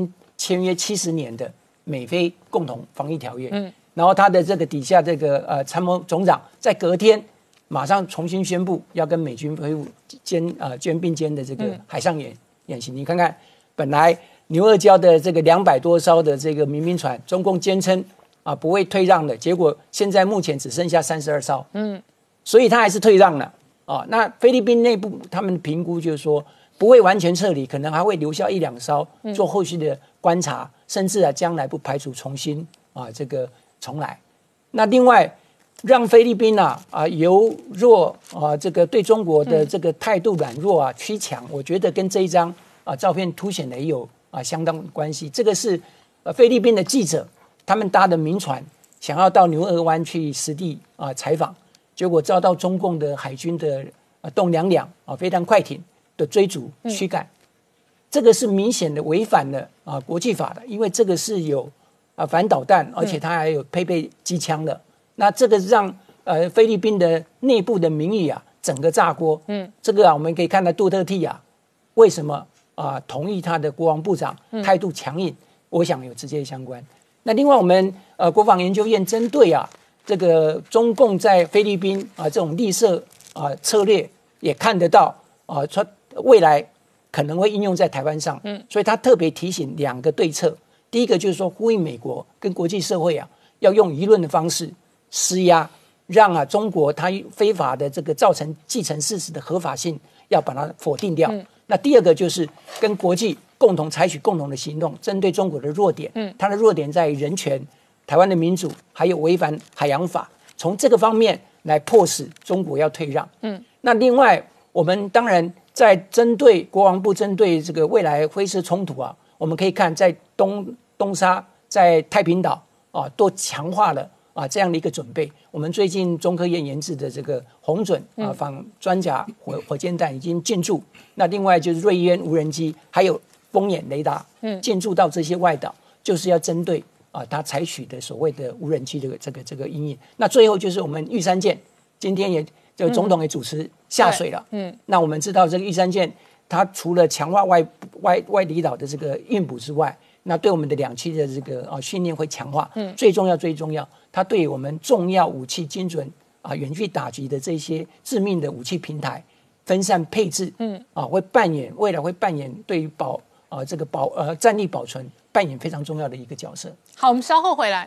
签约七十年的美菲共同防疫条约。嗯，然后他的这个底下这个呃参谋总长在隔天马上重新宣布要跟美军恢复肩呃肩并肩的这个海上演、嗯、演习。你看看，本来牛二礁的这个两百多艘的这个民兵船，中共坚称啊不会退让的，结果现在目前只剩下三十二艘。嗯，所以他还是退让了啊。那菲律宾内部他们评估就是说不会完全撤离，可能还会留下一两艘做后续的观察，嗯、甚至啊将来不排除重新啊这个重来。那另外让菲律宾啊啊由弱啊这个对中国的这个态度软弱啊趋强，我觉得跟这一张啊照片凸显的也有啊相当关系。这个是呃菲律宾的记者他们搭的民船想要到牛二湾去实地啊采访，结果遭到中共的海军的啊动两两啊飞弹快艇的追逐驱赶，嗯、这个是明显的违反了啊国际法的，因为这个是有啊反导弹，而且它还有配备机枪的。那这个让呃菲律宾的内部的民意啊整个炸锅。嗯，这个啊我们可以看到杜特蒂啊为什么啊同意他的国防部长态度强硬，嗯、我想有直接相关。那另外我们呃国防研究院针对啊这个中共在菲律宾啊这种立射啊策略也看得到啊，说未来可能会应用在台湾上。嗯，所以他特别提醒两个对策，第一个就是说呼吁美国跟国际社会啊要用舆论的方式施压，让啊中国它非法的这个造成既成事实的合法性要把它否定掉。嗯、那第二个就是跟国际共同采取共同的行动，针对中国的弱点。嗯，它的弱点在于人权、台湾的民主，还有违反海洋法，从这个方面来迫使中国要退让。嗯，那另外我们当然在针对国防部针对这个未来灰色冲突啊，我们可以看在东东沙、在太平岛啊，都强化了。啊，这样的一个准备，我们最近中科院研制的这个红准啊仿装甲火火箭弹已经进驻。那另外就是瑞渊无人机，还有风眼雷达，嗯，进驻到这些外岛，就是要针对啊它采取的所谓的无人机这个这个这个阴影。那最后就是我们玉山舰，今天也这个总统也主持下水了，嗯，嗯那我们知道这个玉山舰，它除了强化外外外离岛的这个运补之外，那对我们的两栖的这个啊训练会强化，嗯，最重要最重要。它对我们重要武器精准啊远距打击的这些致命的武器平台分散配置，嗯啊会扮演未来会扮演对于保啊这个保呃战力保存扮演非常重要的一个角色。 好，我们稍后回来。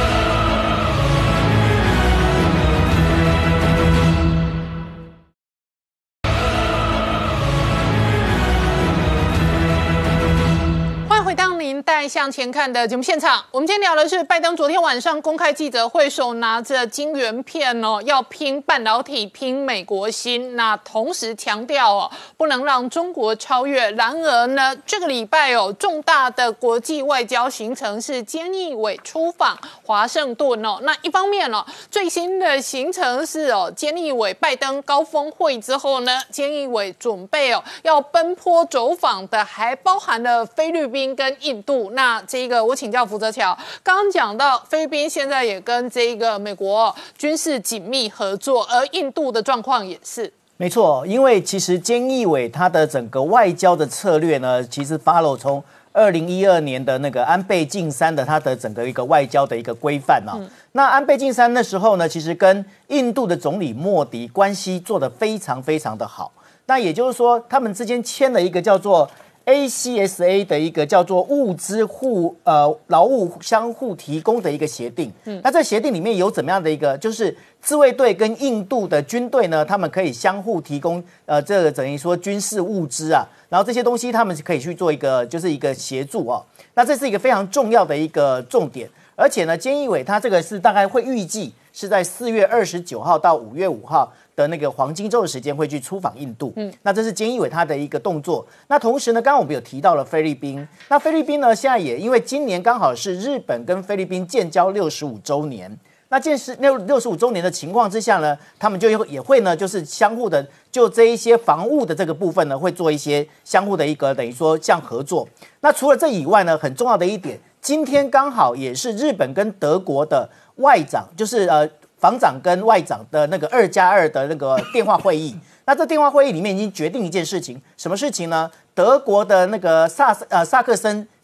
回到您带向前看的节目现场，我们今天聊的是拜登昨天晚上公开记者会，手拿着晶圆片哦，要拼半导体，拼美国心。那同时强调哦，不能让中国超越。然而呢，这个礼拜哦，重大的国际外交行程是菅义伟出访华盛顿哦。那一方面哦，最新的行程是哦，菅义伟拜登高峰会之后呢，菅义伟准备哦要奔波走访的，还包含了菲律宾跟印度。那这个我请教福泽桥，刚刚讲到菲律宾现在也跟这个美国军事紧密合作，而印度的状况也是。 没错，因为其实菅义伟他的整个外交的策略呢，其实 follow 从二零一二年的那个安倍晋三的他的整个一个外交的一个规范啊。嗯、那安倍晋三那时候呢，其实跟印度的总理莫迪关系做得非常非常的好。那也就是说，他们之间签了一个叫做A C S A 的一个叫做物资互呃劳务相互提供的一个协定。嗯，那这协定里面有怎么样的一个，就是自卫队跟印度的军队呢，他们可以相互提供呃这个等于说军事物资啊，然后这些东西他们可以去做一个就是一个协助哦。那这是一个非常重要的一个重点，而且呢，菅义伟他这个是大概会预计是在四月二十九号到五月五号。的那个黄金周的时间会去出访印度，嗯，那这是菅义伟他的一个动作。那同时呢，刚刚我们有提到了菲律宾，那菲律宾呢，现在也因为今年刚好是日本跟菲律宾建交六十五周年，那建是六六十五周年的情况之下呢，他们就也会呢，就是相互的就这一些防务的这个部分呢，会做一些相互的一个等于说像合作。那除了这以外呢，很重要的一点，今天刚好也是日本跟德国的外长，就是呃。防长跟外长的那个二加二的那个电话会议，那这电话会议里面已经决定一件事情，什么事情呢？德国的那个萨呃萨克森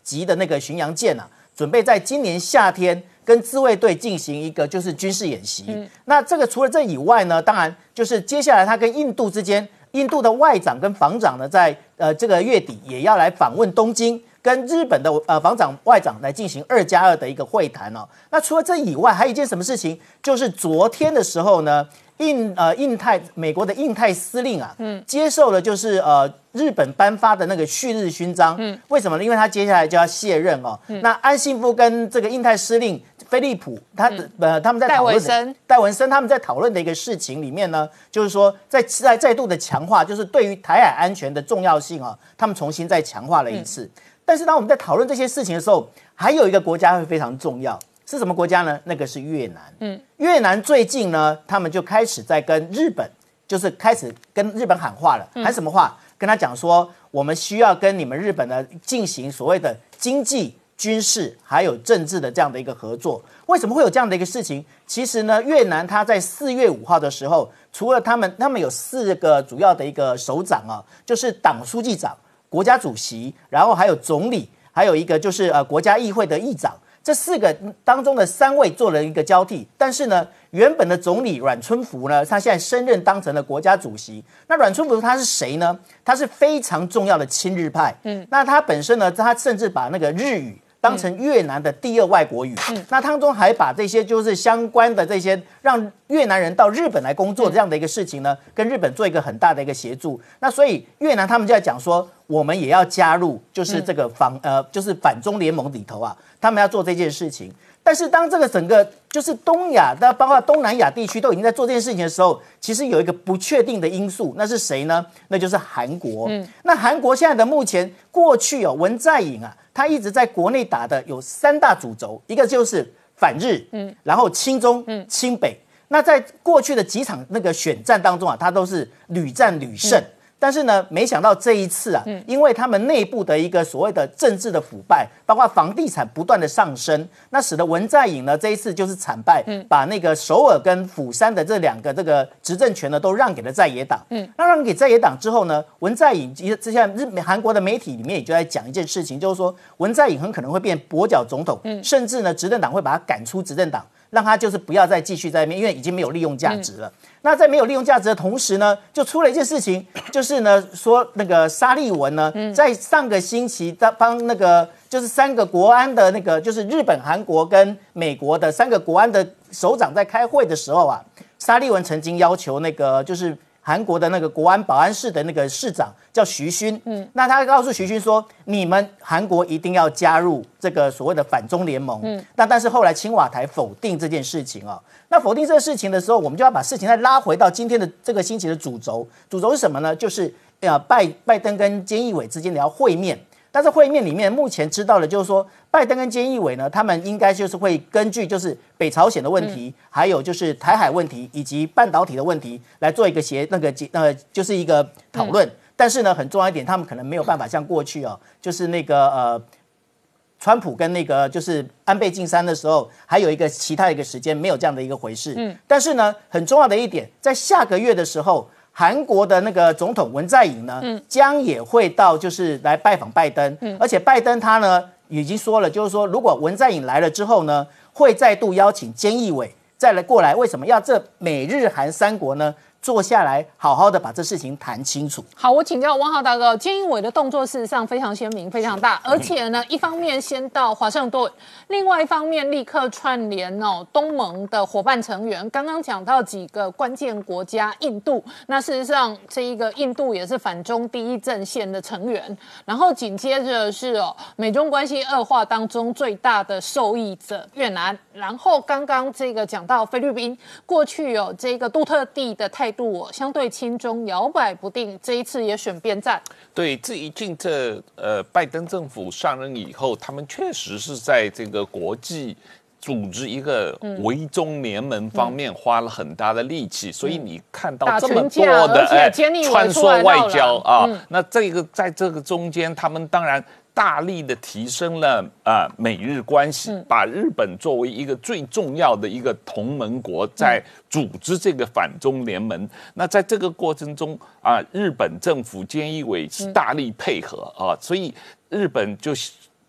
级的那个巡洋舰啊，准备在今年夏天跟自卫队进行一个就是军事演习。嗯、那这个除了这以外呢，当然就是接下来他跟印度之间，印度的外长跟防长呢，在呃这个月底也要来访问东京。跟日本的呃防长外长来进行二加二的一个会谈哦。那除了这以外，还有一件什么事情？就是昨天的时候呢，印呃印太美国的印太司令啊，嗯，接受了就是呃日本颁发的那个旭日勋章。嗯，为什么呢？因为他接下来就要卸任哦。嗯、那安信夫跟这个印太司令菲利普，他的、嗯、呃他们在讨论的戴文森他们在讨论的一个事情里面呢，就是说在在再度的强化，就是对于台海安全的重要性啊，他们重新再强化了一次。嗯，但是当我们在讨论这些事情的时候，还有一个国家会非常重要，是什么国家呢？那个是越南。嗯，越南最近呢，他们就开始在跟日本，就是开始跟日本喊话了。喊什么话？跟他讲说，我们需要跟你们日本呢进行所谓的经济、军事还有政治的这样的一个合作。为什么会有这样的一个事情？其实呢，越南它在四月五号的时候，除了他们，他们有四个主要的一个首长啊，就是党书记长、国家主席，然后还有总理，还有一个就是呃国家议会的议长，这四个当中的三位做了一个交替。但是呢，原本的总理阮春福呢，他现在升任当成了国家主席。那阮春福他是谁呢？他是非常重要的亲日派。嗯，那他本身呢，他甚至把那个日语当成越南的第二外国语。嗯，那当中还把这些就是相关的这些让越南人到日本来工作这样的一个事情呢，跟日本做一个很大的一个协助。那所以越南他们就在讲说，我们也要加入，就是这个反呃，就是反中联盟里头啊，他们要做这件事情。但是当这个整个就是东亚，那包括东南亚地区都已经在做这件事情的时候，其实有一个不确定的因素，那是谁呢？那就是韩国。嗯，那韩国现在的目前过去哦，文在寅啊，他一直在国内打的有三大主轴，一个就是反日，嗯，然后亲中，嗯，亲北。那在过去的几场那个选战当中啊，他都是屡战屡胜。嗯，但是呢，没想到这一次啊，嗯、因为他们内部的一个所谓的政治的腐败，包括房地产不断的上升，那使得文在寅呢这一次就是惨败，嗯、把那个首尔跟釜山的这两个这个执政权呢都让给了在野党。嗯，那让给在野党之后呢，文在寅之前日韩国的媒体里面也就在讲一件事情，就是说文在寅很可能会变跛脚总统，嗯、甚至呢执政党会把他赶出执政党。让他就是不要再继续在那边，因为已经没有利用价值了。嗯、那在没有利用价值的同时呢，就出了一件事情，就是呢说那个沙利文呢，嗯、在上个星期在帮那个就是三个国安的那个就是日本、韩国跟美国的三个国安的首长在开会的时候啊，沙利文曾经要求那个就是韩国的那个国安保安室的那个市长叫徐勋，嗯，那他告诉徐勋说，你们韩国一定要加入这个所谓的反中联盟，嗯，那但是后来青瓦台否定这件事情啊、哦，那否定这个事情的时候，我们就要把事情再拉回到今天的这个星期的主轴，主轴是什么呢？就是呃拜拜登跟菅义伟之间的要会面。但是会面里面，目前知道的就是说，拜登跟菅义伟呢，他们应该就是会根据就是北朝鲜的问题，嗯、还有就是台海问题以及半导体的问题来做一个协那个呃，就是一个讨论。嗯、但是呢，很重要一点，他们可能没有办法像过去哦，就是那个呃，川普跟那个就是安倍晋三的时候，还有一个其他的一个时间没有这样的一个回事。嗯。但是呢，很重要的一点，在下个月的时候。韩国的那个总统文在寅呢，嗯、将也会到就是来拜访拜登，嗯、而且拜登他呢已经说了，就是说如果文在寅来了之后呢，会再度邀请菅义伟再来过来。为什么要这美日韩三国呢？坐下来好好的把这事情谈清楚。 好，我请教汪浩大哥，菅义伟的动作事实上非常鲜明、非常大，而且呢，一方面先到华盛顿，另外一方面立刻串联哦东盟的伙伴成员。刚刚讲到几个关键国家，印度，那事实上这一个印度也是反中第一阵线的成员，然后紧接着是哦美中关系恶化当中最大的受益者越南，然后刚刚这个讲到菲律宾，过去有、哦、这个杜特地的态度。度、哦、相对亲中，摇摆不定，这一次也选边站。 对，这一进这呃拜登政府上任以后，他们确实是在这个国际组织一个围中联盟方面花了很大的力气，嗯、所以你看到这么多的哎穿梭外交啊，嗯、那这个在这个中间，他们当然。大力的提升了啊、呃、美日关系，嗯、把日本作为一个最重要的一个同盟国，在组织这个反中联盟。嗯、那在这个过程中啊、呃，日本政府菅义伟是大力配合啊、呃，所以日本就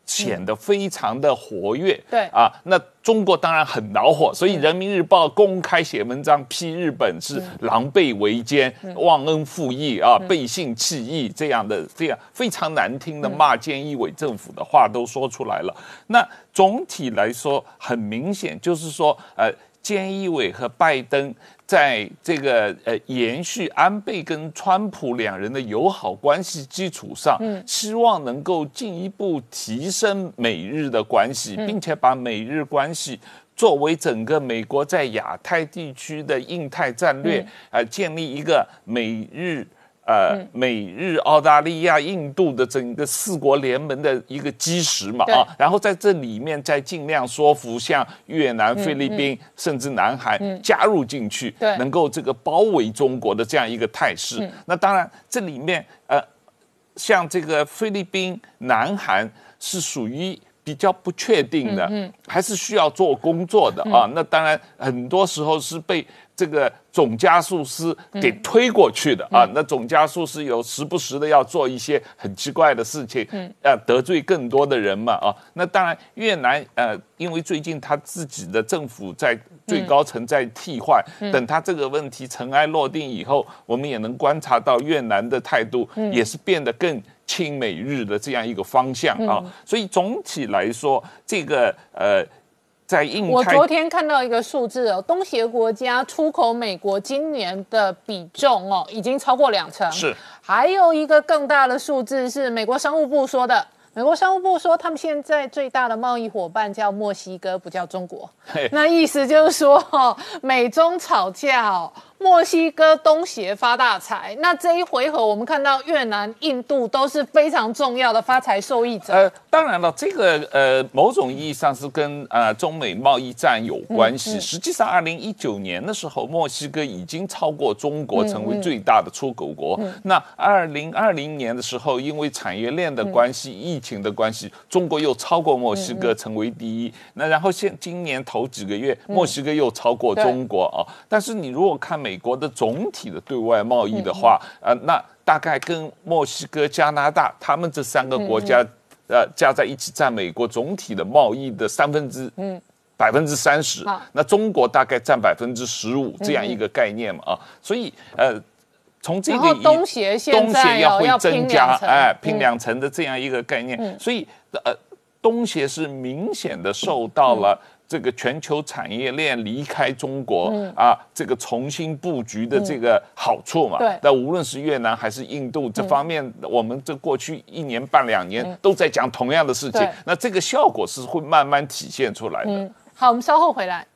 显得非常的活跃。 嗯、对啊，那中国当然很恼火，所以《人民日报》公开写文章批日本是狼狈为奸、嗯、忘恩负义啊、背信弃义这样的这样非常难听的骂菅义伟政府的话都说出来了。那总体来说，很明显就是说，呃，菅义伟和拜登在这个呃延续安倍跟川普两人的友好关系基础上，嗯，希望能够进一步提升美日的关系，并且把美日关系作为整个美国在亚太地区的印太战略，嗯、呃，建立一个美日。呃，嗯、美日、澳大利亚、印度的整个四国联盟的一个基石嘛啊，然后在这里面再尽量说服像越南、菲律宾、嗯嗯、甚至南韩、嗯、加入进去，能够这个包围中国的这样一个态势。嗯、那当然，这里面呃，像这个菲律宾、南韩是属于比较不确定的，嗯嗯、还是需要做工作的啊。嗯、那当然，很多时候是被这个总加速师给推过去的、嗯、啊，那总加速师有时不时的要做一些很奇怪的事情，嗯，呃，得罪更多的人嘛啊。那当然，越南呃，因为最近他自己的政府在最高层在替换，嗯、等他这个问题尘埃落定以后，我们也能观察到越南的态度也是变得更亲美日的这样一个方向啊。嗯、所以总体来说，这个呃。在印太， 我昨天看到一个数字哦，东协国家出口美国今年的比重哦，已经超过两成。 是， 还有一个更大的数字是美国商务部说的。美国商务部说，他们现在最大的贸易伙伴叫墨西哥，不叫中国。那意思就是说，哦，美中吵架哦，墨西哥东协发大财。那这一回合，我们看到越南、印度都是非常重要的发财受益者。 呃，当然了，这个呃，某种意义上是跟呃中美贸易战有关系。嗯嗯、实际上，二零一九年的时候，墨西哥已经超过中国，成为最大的出口国。嗯嗯、那二零二零年的时候，因为产业链的关系、嗯、疫情的关系，中国又超过墨西哥成为第一。嗯嗯、那然后现今年头几个月，墨西哥又超过中国啊。嗯、但是你如果看美国的总体的对外贸易的话，嗯、呃，那大概跟墨西哥、加拿大他们这三个国家，嗯、呃，加在一起占美国总体的贸易的三分之嗯百分之三十。那中国大概占百分之十五这样一个概念嘛啊，所以呃。从这个东协现在要会增加， 哎， 拼两层的这样一个概念，嗯、所以呃，东协是明显的受到了这个全球产业链离开中国、嗯、啊，这个重新布局的这个好处嘛。 对、嗯， 那无论是越南还是印度这方面，嗯、我们这过去一年半两年都在讲同样的事情，嗯、那这个效果是会慢慢体现出来的。 嗯，好，我们稍后回来。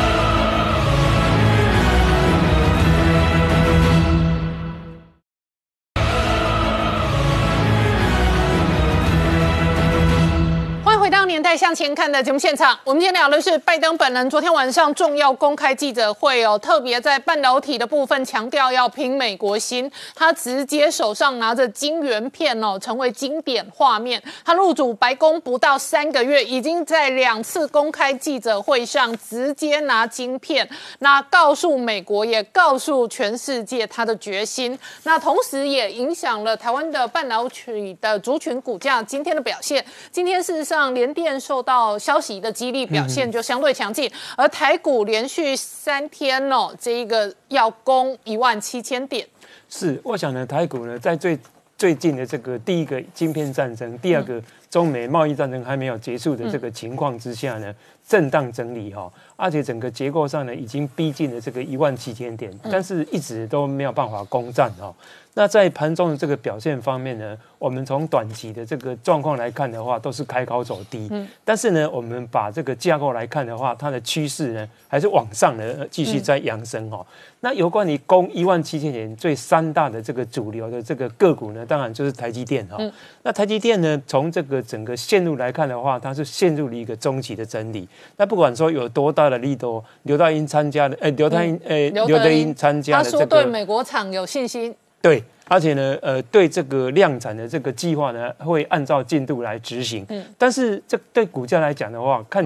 回到年代向前看的节目现场，我们今天聊的是拜登本人昨天晚上重要公开记者会哦，特别在半导体的部分强调要拼美国心，他直接手上拿着晶圆片哦，成为经典画面。他入主白宫不到三个月，已经在两次公开记者会上直接拿晶片，那告诉美国，也告诉全世界他的决心。那同时也影响了台湾的半导体的族群股价今天的表现。今天事实上联电受到消息的激励，表现就相对强劲，而台股连续三天哦，这一个要攻一万七千点。 是，我想呢，台股呢在最最近的这个第一个晶片战争，第二个中美贸易战争还没有结束的这个情况之下呢，震荡整理哈，而且整个结构上呢已经逼近了这个一万七千点，但是一直都没有办法攻占哈。那在盘中的这个表现方面呢，我们从短期的这个状况来看的话，都是开高走低。嗯，但是呢，我们把这个架构来看的话，它的趋势呢还是往上的继续在扬升哈。嗯、那有关于攻一万七千点最三大的这个主流的这个个股呢，当然就是台积电哈。嗯、那台积电呢，从这个整个线路来看的话，它是陷入了一个中期的整理。那不管说有多大的利多，刘德英参加的，呃，刘德英，呃，刘德英参加的这个， 他说对美国厂有信心。 对，而且呢，呃，对这个量产的这个计划呢，会按照进度来执行。嗯，但是这对股价来讲的话，看起来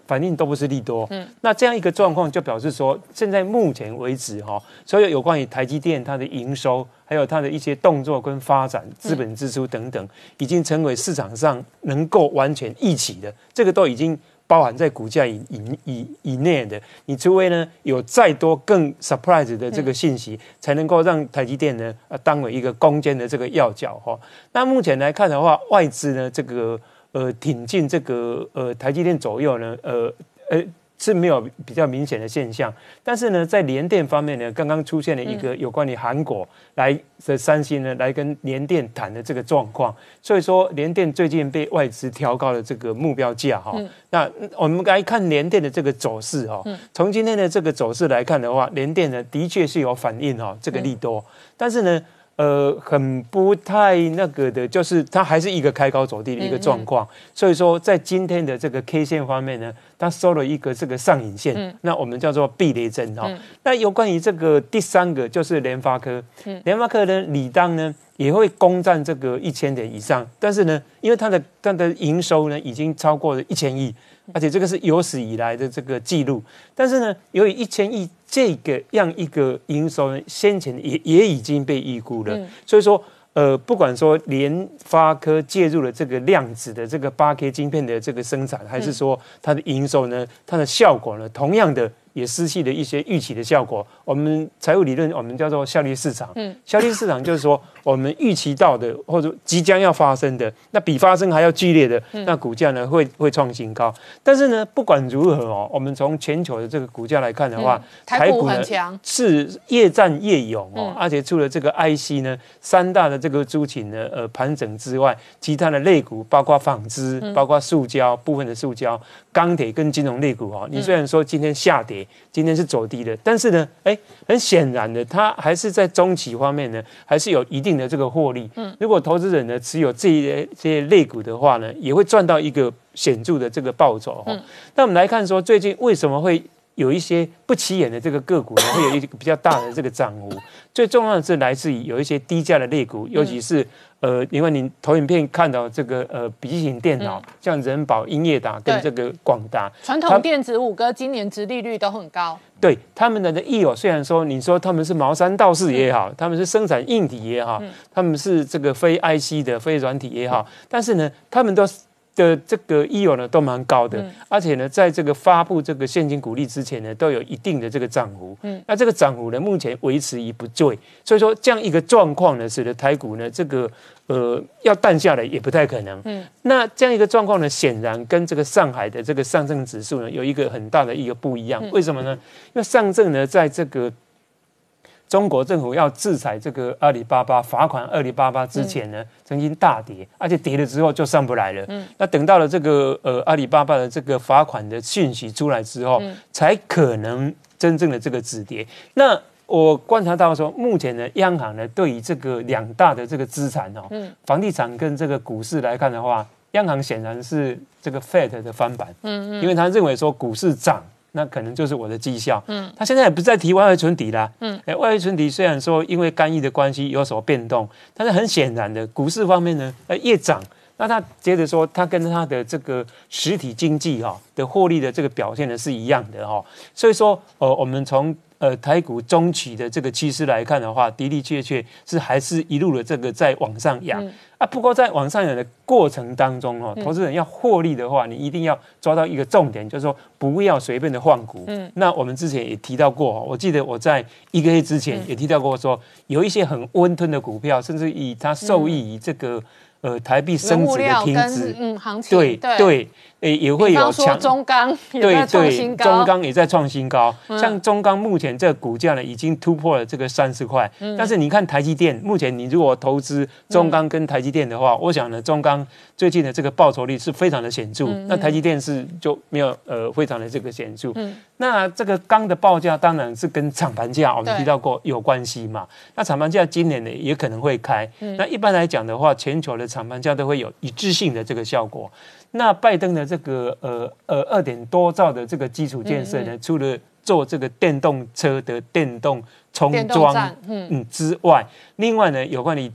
反应都不是利多。嗯，那这样一个状况就表示说，现在目前为止哈，所有有关于台积电它的营收，还有它的一些动作跟发展、资本支出等等，已经成为市场上能够完全预期的，这个都已经包含在股价以以以以内的。你除非呢有再多更 surprise 的这个信息，嗯、才能够让台积电呢呃当为一个攻坚的这个要角哈。那目前来看的话，外资呢这个呃挺进这个呃台积电左右呢，呃呃。是没有比较明显的现象，但是呢，在联电方面呢，刚刚出现了一个有关于韩国来的三星呢，来跟联电谈的这个状况，所以说联电最近被外资调高了这个目标价哈。嗯、那我们来看联电的这个走势哈，从今天的这个走势来看的话，联电呢的确是有反应哈这个利多，但是呢。呃，很不太那个的，就是它还是一个开高走低的一个状况，嗯嗯所以说在今天的这个 K 线方面呢，它收了一个这个上影线，嗯、那我们叫做避雷针哈。嗯、那有关于这个第三个就是联发科，嗯、联发科呢理当呢也会攻占这个一千点以上，但是呢，因为它的它的营收呢已经超过了一千亿。而且这个是有史以来的这个记录，但是呢，由于一千亿这个样一个营收呢，先前也也已经被预估了，嗯、所以说，呃，不管说联发科介入了这个量子的这个八 K 晶片的这个生产，还是说它的营收呢，它的效果呢，同样的也失去了一些预期的效果。我们财务理论我们叫做效率市场，嗯，效率市场就是说我们预期到的或者即将要发生的，那比发生还要剧烈的，那股价呢会会创新高。但是呢，不管如何哦，我们从全球的这个股价来看的话，嗯、 台股很强， 是越战越勇哦，嗯、而且除了这个 I C 呢，三大的这个族群呢，呃，盘整之外，其他的类股包括纺织、嗯、包括塑胶部分的塑胶、钢铁跟金融类股哦，你虽然说今天下跌，今天是走低的，但是呢，哎，很显然的，它还是在中期方面呢，还是有一定的这个获利。嗯，如果投资人呢持有这些这些类股的话呢，也会赚到一个显著的这个报酬。嗯，那我们来看说，最近为什么会有一些不起眼的这个个股呢，会有一个比较大的这个涨幅？最重要的是来自于有一些低价的类股，尤其是。呃，因为您投影片看到这个呃笔记型电脑，嗯、像人保、英业达跟这个广达， 传统电子五哥今年殖利率都很高。 对他们的益友，虽然说你说他们是毛三到四也好，嗯、他们是生产硬体也好，嗯、他们是这个非 I C 的非软体也好，嗯、但是呢，他们都的这个益友呢都蛮高的，嗯、而且呢，在这个发布这个现金股利之前呢，都有一定的这个涨幅。嗯，那这个涨幅呢，目前维持于不坠，所以说这样一个状况呢，使得台股呢这个。呃，要淡下来也不太可能。嗯，那这样一个状况呢，显然跟这个上海的这个上证指数呢，有一个很大的一个不一样。嗯、为什么呢？因为上证呢，在这个中国政府要制裁这个阿里巴巴、罚款阿里巴巴之前呢，嗯、曾经大跌，而且跌了之后就上不来了。嗯，那等到了这个呃阿里巴巴的这个罚款的讯息出来之后，嗯、才可能真正的这个止跌。那我观察到说，目前呢，央行呢对于这个两大的这个资产哦，嗯、房地产跟这个股市来看的话，央行显然是这个 Fed 的翻版，嗯嗯，因为他认为说股市涨，那可能就是我的绩效，嗯，他现在也不再提外汇存底啦，嗯，哎，外汇存底虽然说因为干预的关系有所变动，但是很显然的，股市方面呢，呃，越涨。那他接着说，他跟他的这个实体经济哈的获利的这个表现呢是一样的哈，所以说呃，我们从呃台股中期的这个趋势来看的话，的的确确是还是一路的这个在往上扬、嗯、啊。不过在往上扬的过程当中哦，投资人要获利的话，你一定要抓到一个重点，就是说不要随便的换股。嗯，那我们之前也提到过，我记得我在一个月之前也提到过说，有一些很温吞的股票，甚至以它受益于这个。呃，台币升值的停止， 嗯，行情对对，诶也会有强。 中钢也在创新高， 中钢也在创新高。嗯、像中钢目前这个股价呢，已经突破了这个三十块。嗯、但是你看台积电，目前你如果投资中钢跟台积电的话，嗯、我想呢，中钢最近的这个报酬率是非常的显著。嗯、那台积电是就没有呃非常的这个显著。嗯、那这个钢的报价当然是跟厂盘价我们提到过有关系嘛。那厂盘价今年呢也可能会开。嗯、那一般来讲的话，全球的厂盘价都会有一致性的这个效果。那拜登的这个呃呃二点多兆的这个基础建设呢，嗯嗯除了做这个电动车的电动充桩嗯之外，另外呢有关于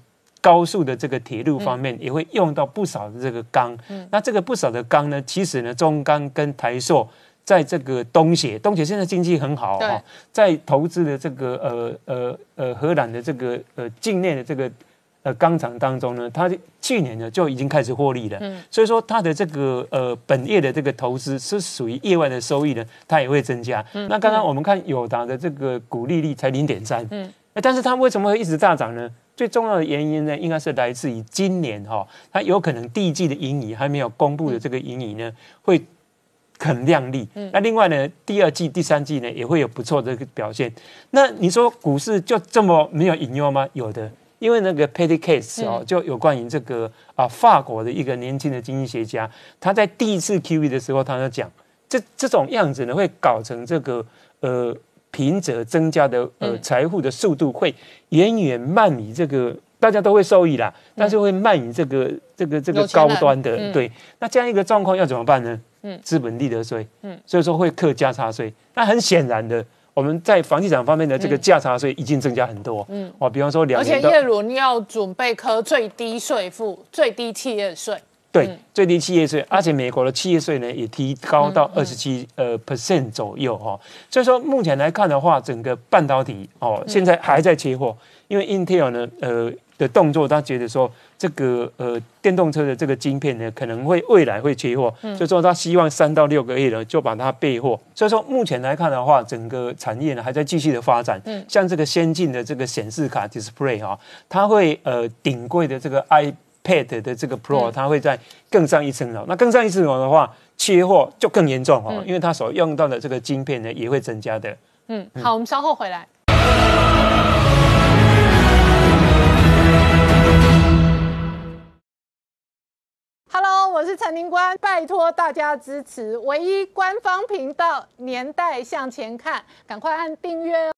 高速的这个铁路方面，也会用到不少的这个钢。嗯、那这个不少的钢呢，其实呢，中钢跟台塑在这个东协，东协现在经济很好哈、哦，在投资的这个呃呃呃荷兰的这个呃境内的这个呃钢厂当中呢，它去年呢就已经开始获利了。嗯、所以说它的这个呃本业的这个投资是属于业外的收益呢，它也会增加。嗯、那刚刚我们看友达的这个股利率才零点三，嗯，但是它为什么会一直大涨呢？最重要的原因呢，应该是来自于今年哈、哦，它有可能第一季的盈余还没有公布的这个盈余呢，会很亮丽。嗯、那另外呢，第二季、第三季呢也会有不错的表现。那你说股市就这么没有隐忧吗？有的，因为那个 Petty Case 哦，就有关于这个啊法国的一个年轻的经济学家，他在第一次 Q E 的时候，他就讲，这这种样子呢会搞成这个呃。贫者增加的呃财富的速度会远远慢于这个大家都会受益啦，但是会慢于这个这个这个高端的、嗯、对。那这样一个状况要怎么办呢？嗯，资本利得税，嗯，所以说会课价差税。那很显然的，我们在房地产方面的这个价差税已经增加很多，嗯，哦，比方说两年， 而且叶伦要准备课最低税负、最低企业税。 对，嗯、最低企业税，而且美国的企业税呢也提高到二十七呃 percent 左右哈、哦，所以说目前来看的话，整个半导体哦现在还在缺货，因为 Intel 呢呃的动作，他觉得说这个呃电动车的这个晶片呢可能会未来会缺货，嗯、所以说他希望三到六个月呢就把它备货，所以说目前来看的话，整个产业呢还在继续的发展，嗯、像这个先进的这个显示卡 display 哈、哦，它会呃顶贵的这个 i Pad 的这个 Pro， 它会在更上一层楼。那更上一层楼的话，缺货就更严重哦，嗯、因为它所用到的这个晶片呢也会增加的。 嗯，好，我们稍后回来。Hello， 我是陈宁官，拜托大家支持唯一官方频道《年代向前看》，赶快按订阅哦。